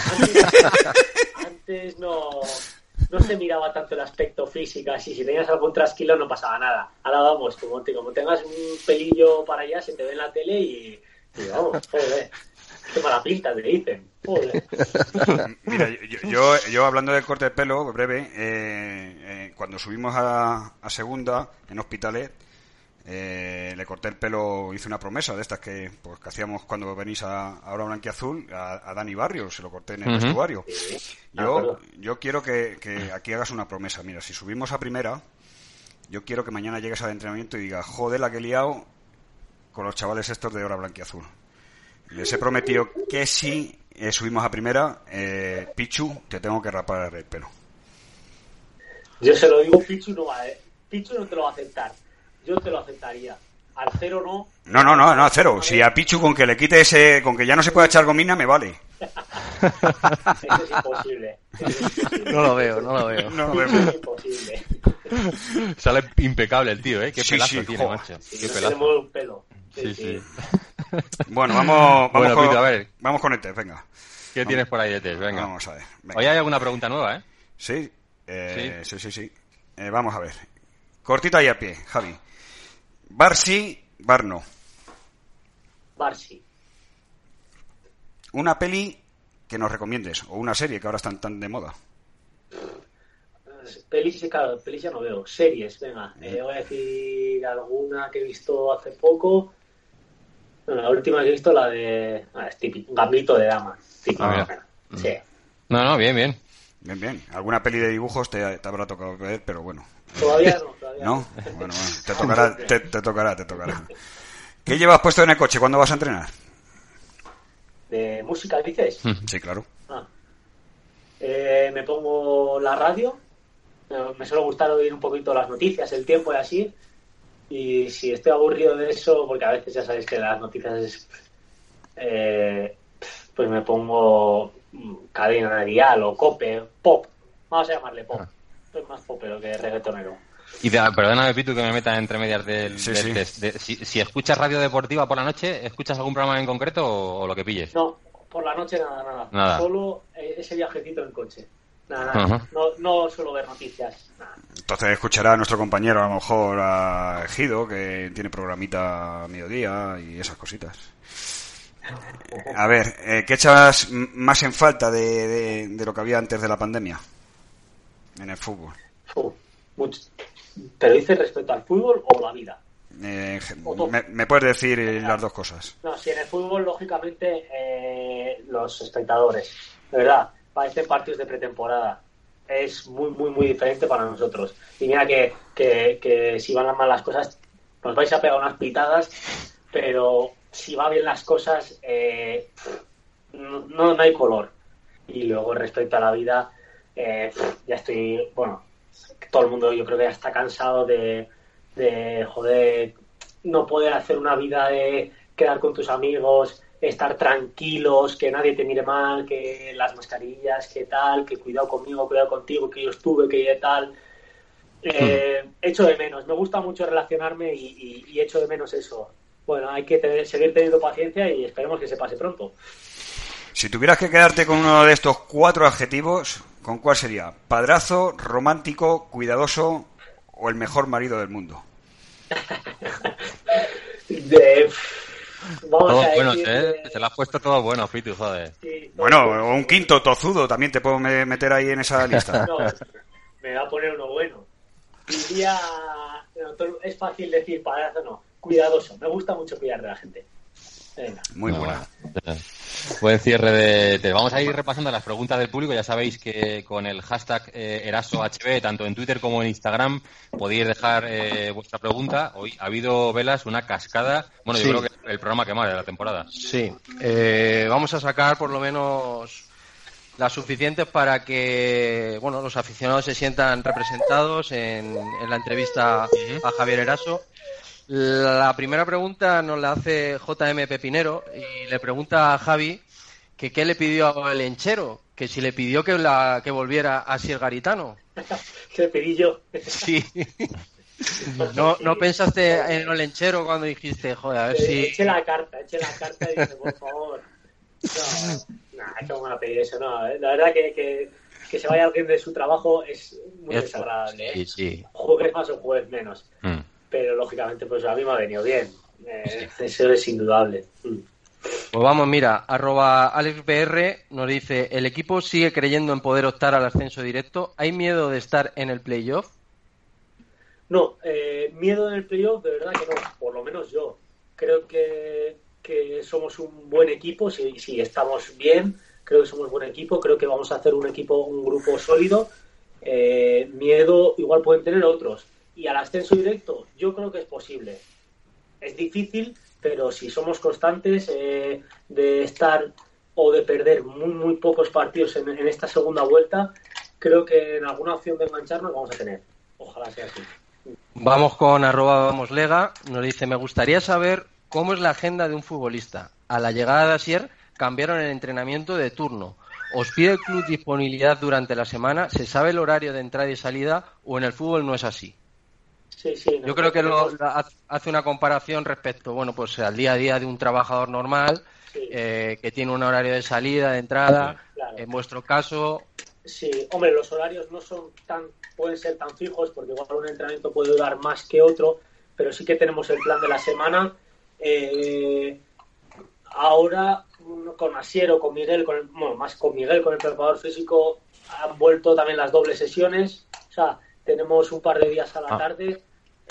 Antes no se miraba tanto el aspecto físico, así si tenías algún trasquilo no pasaba nada. Ahora vamos, como tengas un pelillo para allá, se te ve en la tele y vamos, joder. Qué mala pinta te dicen. Joder. Mira, yo hablando del corte de pelo, breve, cuando subimos a segunda, en Hospitalet, le corté el pelo, hice una promesa de estas que hacíamos cuando venís a Hora Blanquiazul, a Dani Barrios, se lo corté en el vestuario. Yo quiero que aquí hagas una promesa. Mira, si subimos a primera, yo quiero que mañana llegues al entrenamiento y digas, joder, la que he liado con los chavales estos de Hora Blanquiazul. Les he prometido que si subimos a primera, Pichu, te tengo que rapar el pelo. Yo se lo digo, Pichu no va, Pichu no te lo va a aceptar. Yo te lo aceptaría. Al cero no. No, a cero. Si a Pichu con que le quite con que ya no se pueda echar gomina, me vale. Eso es imposible. No lo veo. Eso es imposible. Sale impecable el tío, ¿eh? Qué pelazo tiene, macho. Qué pelazo. Tenemos un pelo. Sí. Bueno, vamos Pito, a ver. Vamos con el test, venga. ¿Qué tienes por ahí de test? Venga. Vamos a ver. Venga. Hoy hay alguna pregunta nueva, ¿eh? Sí. Sí. Vamos a ver. Cortita y a pie, Javi. Bar sí, bar no. Bar sí. Una peli que nos recomiendes, o una serie que ahora están tan de moda. Pelis ya no veo. Series, venga. Voy a decir alguna que he visto hace poco. Bueno, la última que he visto, la de... es típico, Gambito de Dama. Sí. No, bien. Bien. Alguna peli de dibujos te habrá tocado ver, pero bueno. Todavía no. Bueno, te tocará. ¿Qué llevas puesto en el coche cuando vas a entrenar? ¿De música dices? Sí, claro. Me pongo la radio. Me suele gustar oír un poquito las noticias, el tiempo y así. Y si estoy aburrido de eso, porque a veces ya sabéis que las noticias pues me pongo Cadena Dial o Cope, pop. Vamos a llamarle pop. Soy más popero que reggaetonero. Y perdóname, Pitu, que me meta entre medias del test. Si escuchas radio deportiva por la noche, ¿escuchas algún programa en concreto o lo que pilles? No, por la noche nada. Solo ese viajecito en coche. Nada. No suelo ver noticias. Nada. Entonces escuchará a nuestro compañero, a lo mejor a Ejido, que tiene programita a mediodía y esas cositas. A ver, ¿qué echas más en falta de lo que había antes de la pandemia en el fútbol? Mucho. ¿Pero dices respecto al fútbol o la vida? ¿Me puedes decir las dos cosas? No, si en el fútbol, lógicamente, los espectadores, de verdad, parecen partidos de pretemporada. Es muy, muy, muy diferente para nosotros. Y mira que si van mal las cosas, nos vais a pegar unas pitadas, pero si va bien las cosas, no hay color. Y luego, respecto a la vida, ya estoy, bueno, todo el mundo yo creo que ya está cansado de joder, no poder hacer una vida de quedar con tus amigos, estar tranquilos, que nadie te mire mal, que las mascarillas, que tal, que cuidado conmigo, cuidado contigo, que yo estuve, que tal. Echo de menos, me gusta mucho relacionarme y echo de menos eso. Bueno, hay que seguir teniendo paciencia y esperemos que se pase pronto. Si tuvieras que quedarte con uno de estos 4 adjetivos, ¿con cuál sería? ¿Padrazo, romántico, cuidadoso o el mejor marido del mundo? Todos buenos, se lo has puesto todo bueno, Pitu, joder. Sí, bueno, o un quinto, tozudo, también te puedo meter ahí en esa lista. No, me va a poner uno bueno. Diría, es fácil decir padrazo, no, cuidadoso. Me gusta mucho cuidar de la gente. Venga. Muy buena. Buen cierre Vamos a ir repasando las preguntas del público. Ya sabéis que con el hashtag ErasoHB, tanto en Twitter como en Instagram, podéis dejar vuestra pregunta. Hoy ha habido, Velas, una cascada. Bueno, yo creo que el programa que más de la temporada. Sí. Vamos a sacar por lo menos las suficientes para que los aficionados se sientan representados en la entrevista a Javier Eraso. La primera pregunta nos la hace JM Pepinero y le pregunta a Javi que qué le pidió al Lenchero, que si le pidió que volviera a Asier Garitano. ¿Qué le pedí yo? Sí. ¿No pensaste en el Lenchero cuando dijiste, joder, a ver si... Eché la carta y dije, por favor. No, ¿cómo van a pedir eso? No, la verdad que se vaya alguien de su trabajo es muy desagradable. Sí. Jueves más o jueves menos. Pero lógicamente pues a mí me ha venido bien. Eso es indudable. Pues vamos, mira, @AlexBR nos dice: el equipo sigue creyendo en poder optar al ascenso directo. ¿Hay miedo de estar en el playoff? No, miedo en el playoff de verdad que no, por lo menos yo. Creo que somos un buen equipo, si estamos bien, creo que somos buen equipo, creo que vamos a hacer un grupo sólido. Miedo igual pueden tener otros. Y al ascenso directo, yo creo que es posible. Es difícil, pero si somos constantes de estar o de perder muy, muy pocos partidos en esta segunda vuelta, creo que en alguna opción de engancharnos vamos a tener. Ojalá sea así. Vamos con @vamoslega. Nos dice: me gustaría saber cómo es la agenda de un futbolista. A la llegada de Asier cambiaron el entrenamiento de turno. ¿Os pide el club disponibilidad durante la semana? ¿Se sabe el horario de entrada y salida o en el fútbol no es así? Sí, yo creo que hace una comparación respecto, pues al día a día de un trabajador normal, que tiene un horario de salida, de entrada. Claro. En vuestro caso... Sí, hombre, los horarios no pueden ser tan fijos, porque igual un entrenamiento puede durar más que otro, pero sí que tenemos el plan de la semana. Ahora, con Asier o con Miguel, más con Miguel, con el preparador físico, han vuelto también las dobles sesiones. O sea, tenemos un par de días a la tarde.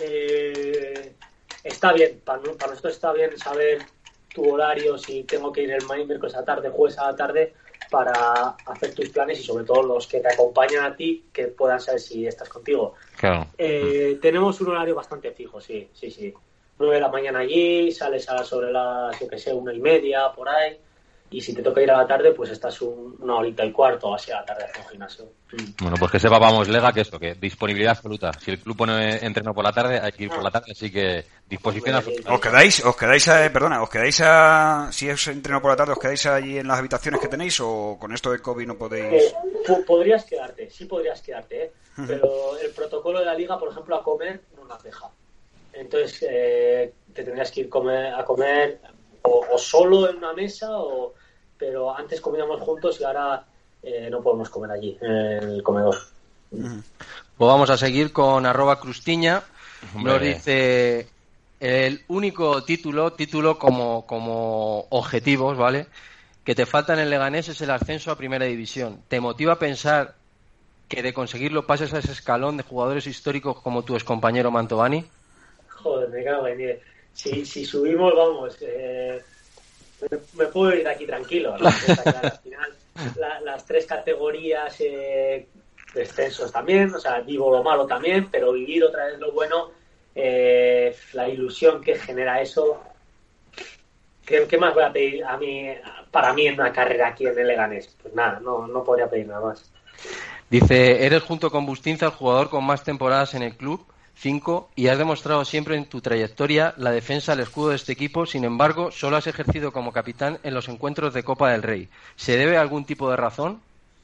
Está bien, para nosotros está bien saber tu horario, si tengo que ir el miércoles a la tarde, jueves a la tarde, para hacer tus planes y sobre todo los que te acompañan a ti, que puedan saber si estás contigo. Claro. Tenemos un horario bastante fijo, sí. 9 de la mañana allí, sales sobre las, 1:30, por ahí. Y si te toca ir a la tarde, pues estás una horita y cuarto así a la tarde haciendo gimnasio. Bueno, pues que sepa, Lega, que que disponibilidad absoluta. Si el club pone entreno por la tarde, hay que ir por la tarde, así que disposición absoluta. ¿Os quedáis si es entreno por la tarde, os quedáis allí en las habitaciones que tenéis o con esto de COVID no podéis? Podrías quedarte, pero el protocolo de la liga, por ejemplo, a comer no nos deja. Entonces te tendrías que ir a comer o solo en una mesa, pero antes comíamos juntos y ahora no podemos comer allí, en el comedor. Pues vamos a seguir con @Crustiña. Nos dice: el único título como objetivos, ¿vale?, que te falta en el Leganés es el ascenso a Primera División. ¿Te motiva a pensar que de conseguirlo pases a ese escalón de jugadores históricos como tu excompañero Mantovani? Joder, me cago en 10. Si subimos, vamos, me puedo ir de aquí tranquilo, ¿no? Al final, las 3 categorías descensos también, o sea, vivo lo malo también, pero vivir otra vez lo bueno, la ilusión que genera eso. ¿Qué más voy a pedir para mí en una carrera aquí en el Leganés? Pues nada, no podría pedir nada más. Dice: eres junto con Bustinza el jugador con más temporadas en el club, 5, y has demostrado siempre en tu trayectoria la defensa al escudo de este equipo. Sin embargo, solo has ejercido como capitán en los encuentros de Copa del Rey. ¿Se debe a algún tipo de razón?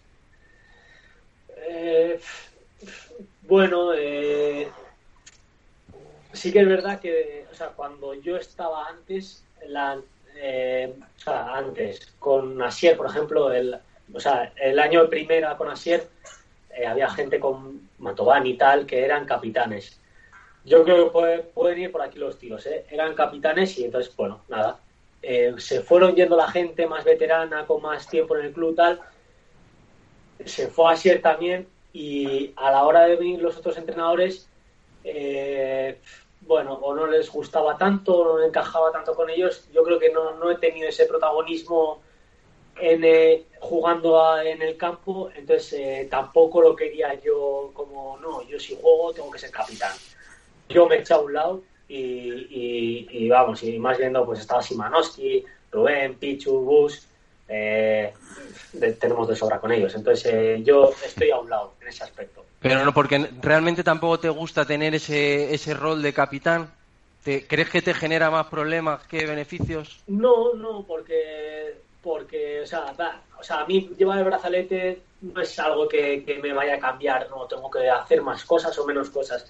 Sí que es verdad que, cuando yo estaba antes, con Asier, por ejemplo, el año de primera con Asier, había gente con Mantovani y tal que eran capitanes. Yo creo que pueden ir por aquí los tiros, eran capitanes y entonces, se fueron yendo la gente más veterana, con más tiempo en el club, tal. Se fue Asier también, y a la hora de venir los otros entrenadores, bueno, o no les gustaba tanto, o no encajaba tanto con ellos. Yo creo que no he tenido ese protagonismo jugando en el campo, entonces tampoco lo quería yo como, no, yo si juego tengo que ser capitán. Yo me eché a un lado y vamos, y más viendo, pues estaba Simanowski, Rubén, Pichu, Bus, tenemos de sobra con ellos, entonces yo estoy a un lado en ese aspecto. Pero no, porque realmente tampoco te gusta tener ese rol de capitán. ¿Crees que te genera más problemas que beneficios? No, porque o sea, a mí llevar el brazalete no es algo que me vaya a cambiar, no tengo que hacer más cosas o menos cosas.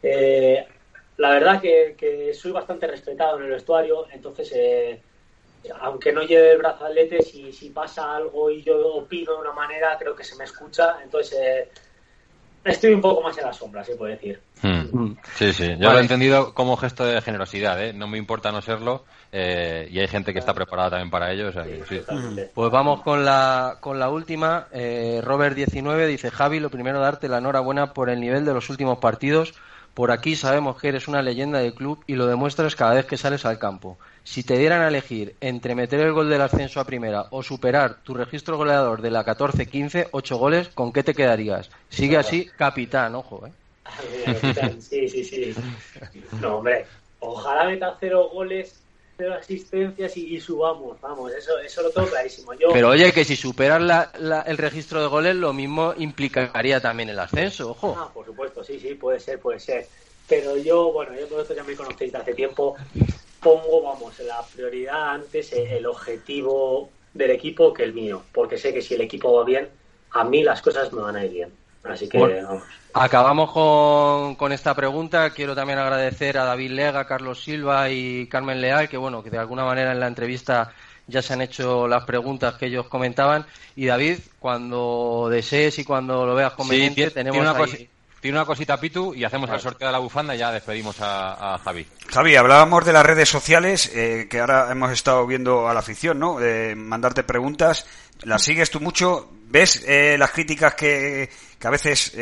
La verdad que soy bastante respetado en el vestuario, entonces aunque no lleve el brazalete, si pasa algo y yo opino de una manera, creo que se me escucha, entonces estoy un poco más en la sombra, se puede decir. Sí, yo lo he entendido como gesto de generosidad, no me importa no serlo, y hay gente que está preparada también para ello, o sea que, sí. Pues vamos con la última. Robert19 dice: Javi, lo primero, darte la enhorabuena por el nivel de los últimos partidos. Por aquí sabemos que eres una leyenda del club y lo demuestras cada vez que sales al campo. Si te dieran a elegir entre meter el gol del ascenso a primera o superar tu registro goleador de la 14-15, 8 goles, ¿con qué te quedarías? Sigue así, capitán, ojo, Capitán, sí. No, hombre, ojalá meta 0 goles, 0 asistencias y subamos, vamos, eso lo tengo clarísimo. Pero oye, que si superas el registro de goles, lo mismo implicaría también el ascenso, ojo. Por supuesto, sí, puede ser. Pero yo por esto ya me conocéis de hace tiempo, pongo, la prioridad antes, el objetivo del equipo que el mío, porque sé que si el equipo va bien, a mí las cosas me van a ir bien. Así que vamos. Acabamos con esta pregunta. Quiero también agradecer a David Lega, Carlos Silva y Carmen Leal, que de alguna manera en la entrevista ya se han hecho las preguntas que ellos comentaban. Y David, cuando desees y cuando lo veas conveniente, tiene una cosita, Pitu, y hacemos el sorteo de la bufanda y ya despedimos a Javi. Javi, hablábamos de las redes sociales, que ahora hemos estado viendo a la afición, ¿no? Mandarte preguntas. ¿Las sigues tú mucho? ¿Ves las críticas que a veces...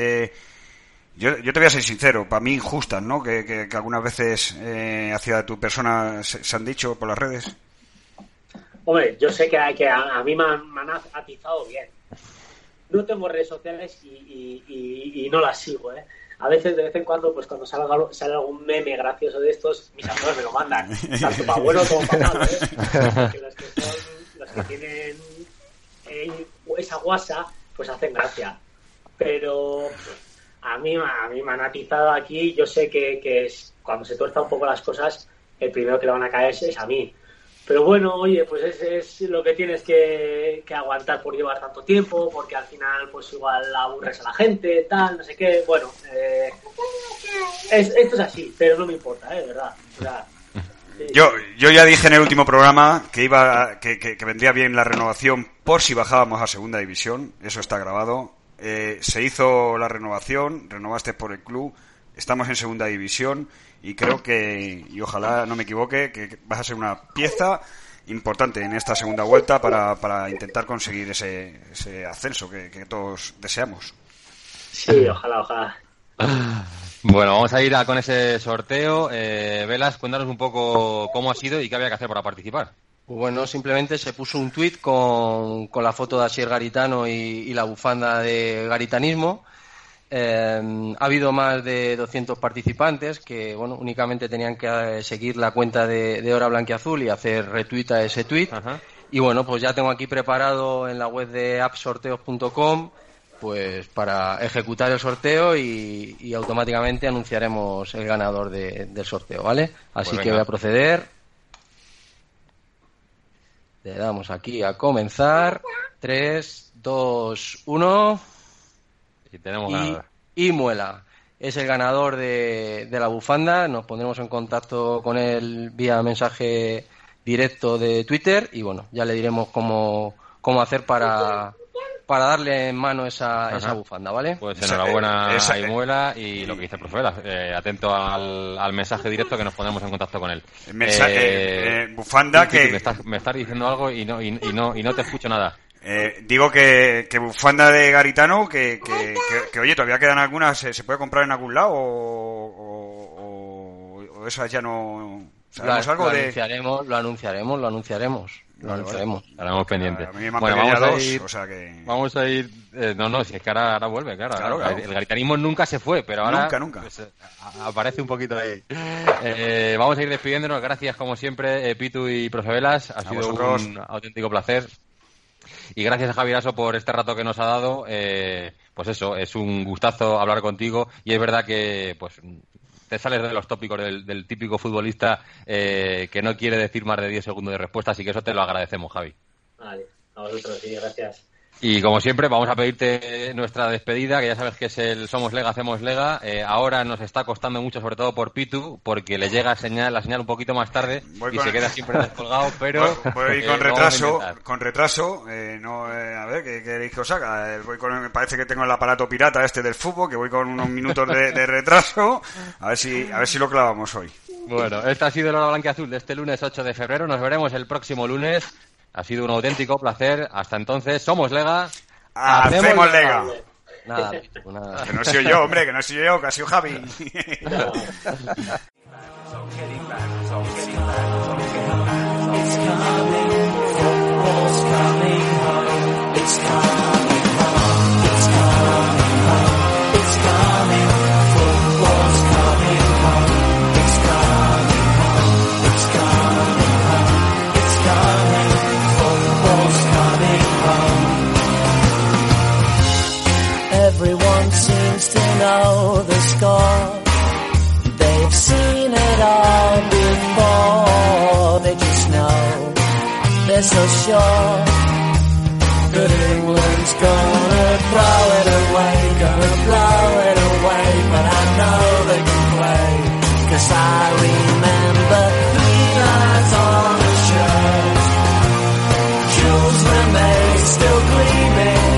Yo te voy a ser sincero, para mí injustas, ¿no? Que algunas veces hacia tu persona se han dicho por las redes. Hombre, yo sé que a mí me han atizado bien. No tengo redes sociales y no las sigo, A veces, de vez en cuando, pues cuando sale algún meme gracioso de estos, mis amigos me lo mandan, tanto para bueno como para malo, Porque los que tienen esa guasa, pues hacen gracia. Pero a mí me han atizado aquí. Yo sé que cuando se tuerzan un poco las cosas, el primero que le van a caer es a mí. Pero bueno, oye, pues es lo que tienes que aguantar por llevar tanto tiempo, porque al final pues igual aburres a la gente, tal, no sé qué. Bueno, esto es así, pero no me importa, de verdad. O sea, yo ya dije en el último programa que vendría bien la renovación por si bajábamos a segunda división. Eso está grabado. Se hizo la renovación, renovaste por el club, estamos en segunda división y creo que, y ojalá no me equivoque, que vas a ser una pieza importante en esta segunda vuelta para intentar conseguir ese ascenso que todos deseamos. Sí, ojalá. Bueno, vamos a ir con ese sorteo. Velas, cuéntanos un poco cómo ha sido y qué había que hacer para participar. Bueno, simplemente se puso un tuit con la foto de Asier Garitano y la bufanda de garitanismo. Ha habido más de 200 participantes que, únicamente tenían que seguir la cuenta de Hora Blanquiazul y hacer retweet a ese tuit. Y pues ya tengo aquí preparado en la web de appsorteos.com pues para ejecutar el sorteo y automáticamente anunciaremos el ganador del sorteo, ¿vale? Así que voy a proceder. Le damos aquí a comenzar. 3, 2, 1. Y tenemos ganador. Y Muela es el ganador de la bufanda. Nos pondremos en contacto con él vía mensaje directo de Twitter y ya le diremos cómo hacer para darle en mano esa bufanda, ¿vale? Pues enhorabuena a Muela y lo que dice el profe Velas, atento al mensaje directo que nos ponemos en contacto con él. Bufanda que... Me estás diciendo algo y no te escucho nada. Digo que bufanda de Garitano que oye, todavía quedan algunas, ¿se puede comprar en algún lado o eso ya no... ¿Sabemos algo lo anunciaremos. Estaremos pendientes. A mí me han pedido o sea que... Vamos a ir... no, si es que ahora vuelve, claro. El garitanismo nunca se fue, pero ahora... Nunca. Pues, aparece un poquito ahí. Vamos a ir despidiéndonos. Gracias, como siempre, Pitu y Profe Velas. Ha sido un auténtico placer. Y gracias a Javi Eraso por este rato que nos ha dado. Pues eso, es un gustazo hablar contigo. Y es verdad que... pues te sales de los tópicos del típico futbolista que no quiere decir más de 10 segundos de respuesta, así que eso te lo agradecemos, Javi. Vale, a vosotros, sí, gracias. Y como siempre, vamos a pedirte nuestra despedida, que ya sabes que es el Somos Lega, Hacemos Lega. Ahora nos está costando mucho, sobre todo por Pitu, porque le llega la señal un poquito más tarde se queda siempre descolgado, pero... Voy con retraso, a ver, ¿qué queréis que os haga? Me parece que tengo el aparato pirata del fútbol, que voy con unos minutos de retraso, a ver si lo clavamos hoy. Bueno, esta ha sido la hora blanquiazul de este lunes 8 de febrero, nos veremos el próximo lunes. Ha sido un auténtico placer. Hasta entonces, somos Lega. Hacemos Lega. Nada. Que no soy yo, hombre, que no soy yo, que ha sido Javi. Everyone seems to know the score. They've seen it all before. They just know, they're so sure that England's gonna throw it away, gonna blow it away. But I know they can play, 'cause I remember 3 lines on the shirt. Jules Rimet still gleaming,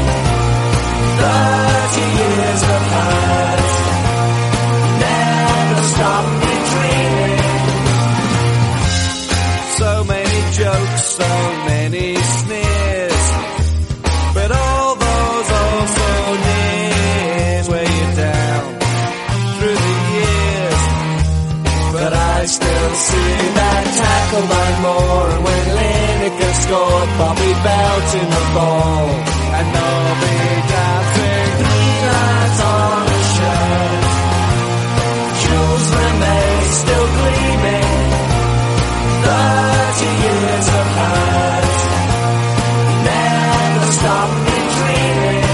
30 years of hurt, never stop me dreaming. So many jokes, so many sneers, but all those also nears weigh you down through the years. But I still see that tackle by Moore, and when Lineker scored, Bobby Belt in the ball, and Nobby dancing 3 lines on the shirt. Jules Rimet still gleaming, 30 years of hurt, never stop me dreaming.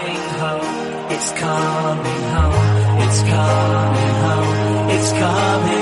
It's coming home, it's coming home, it's coming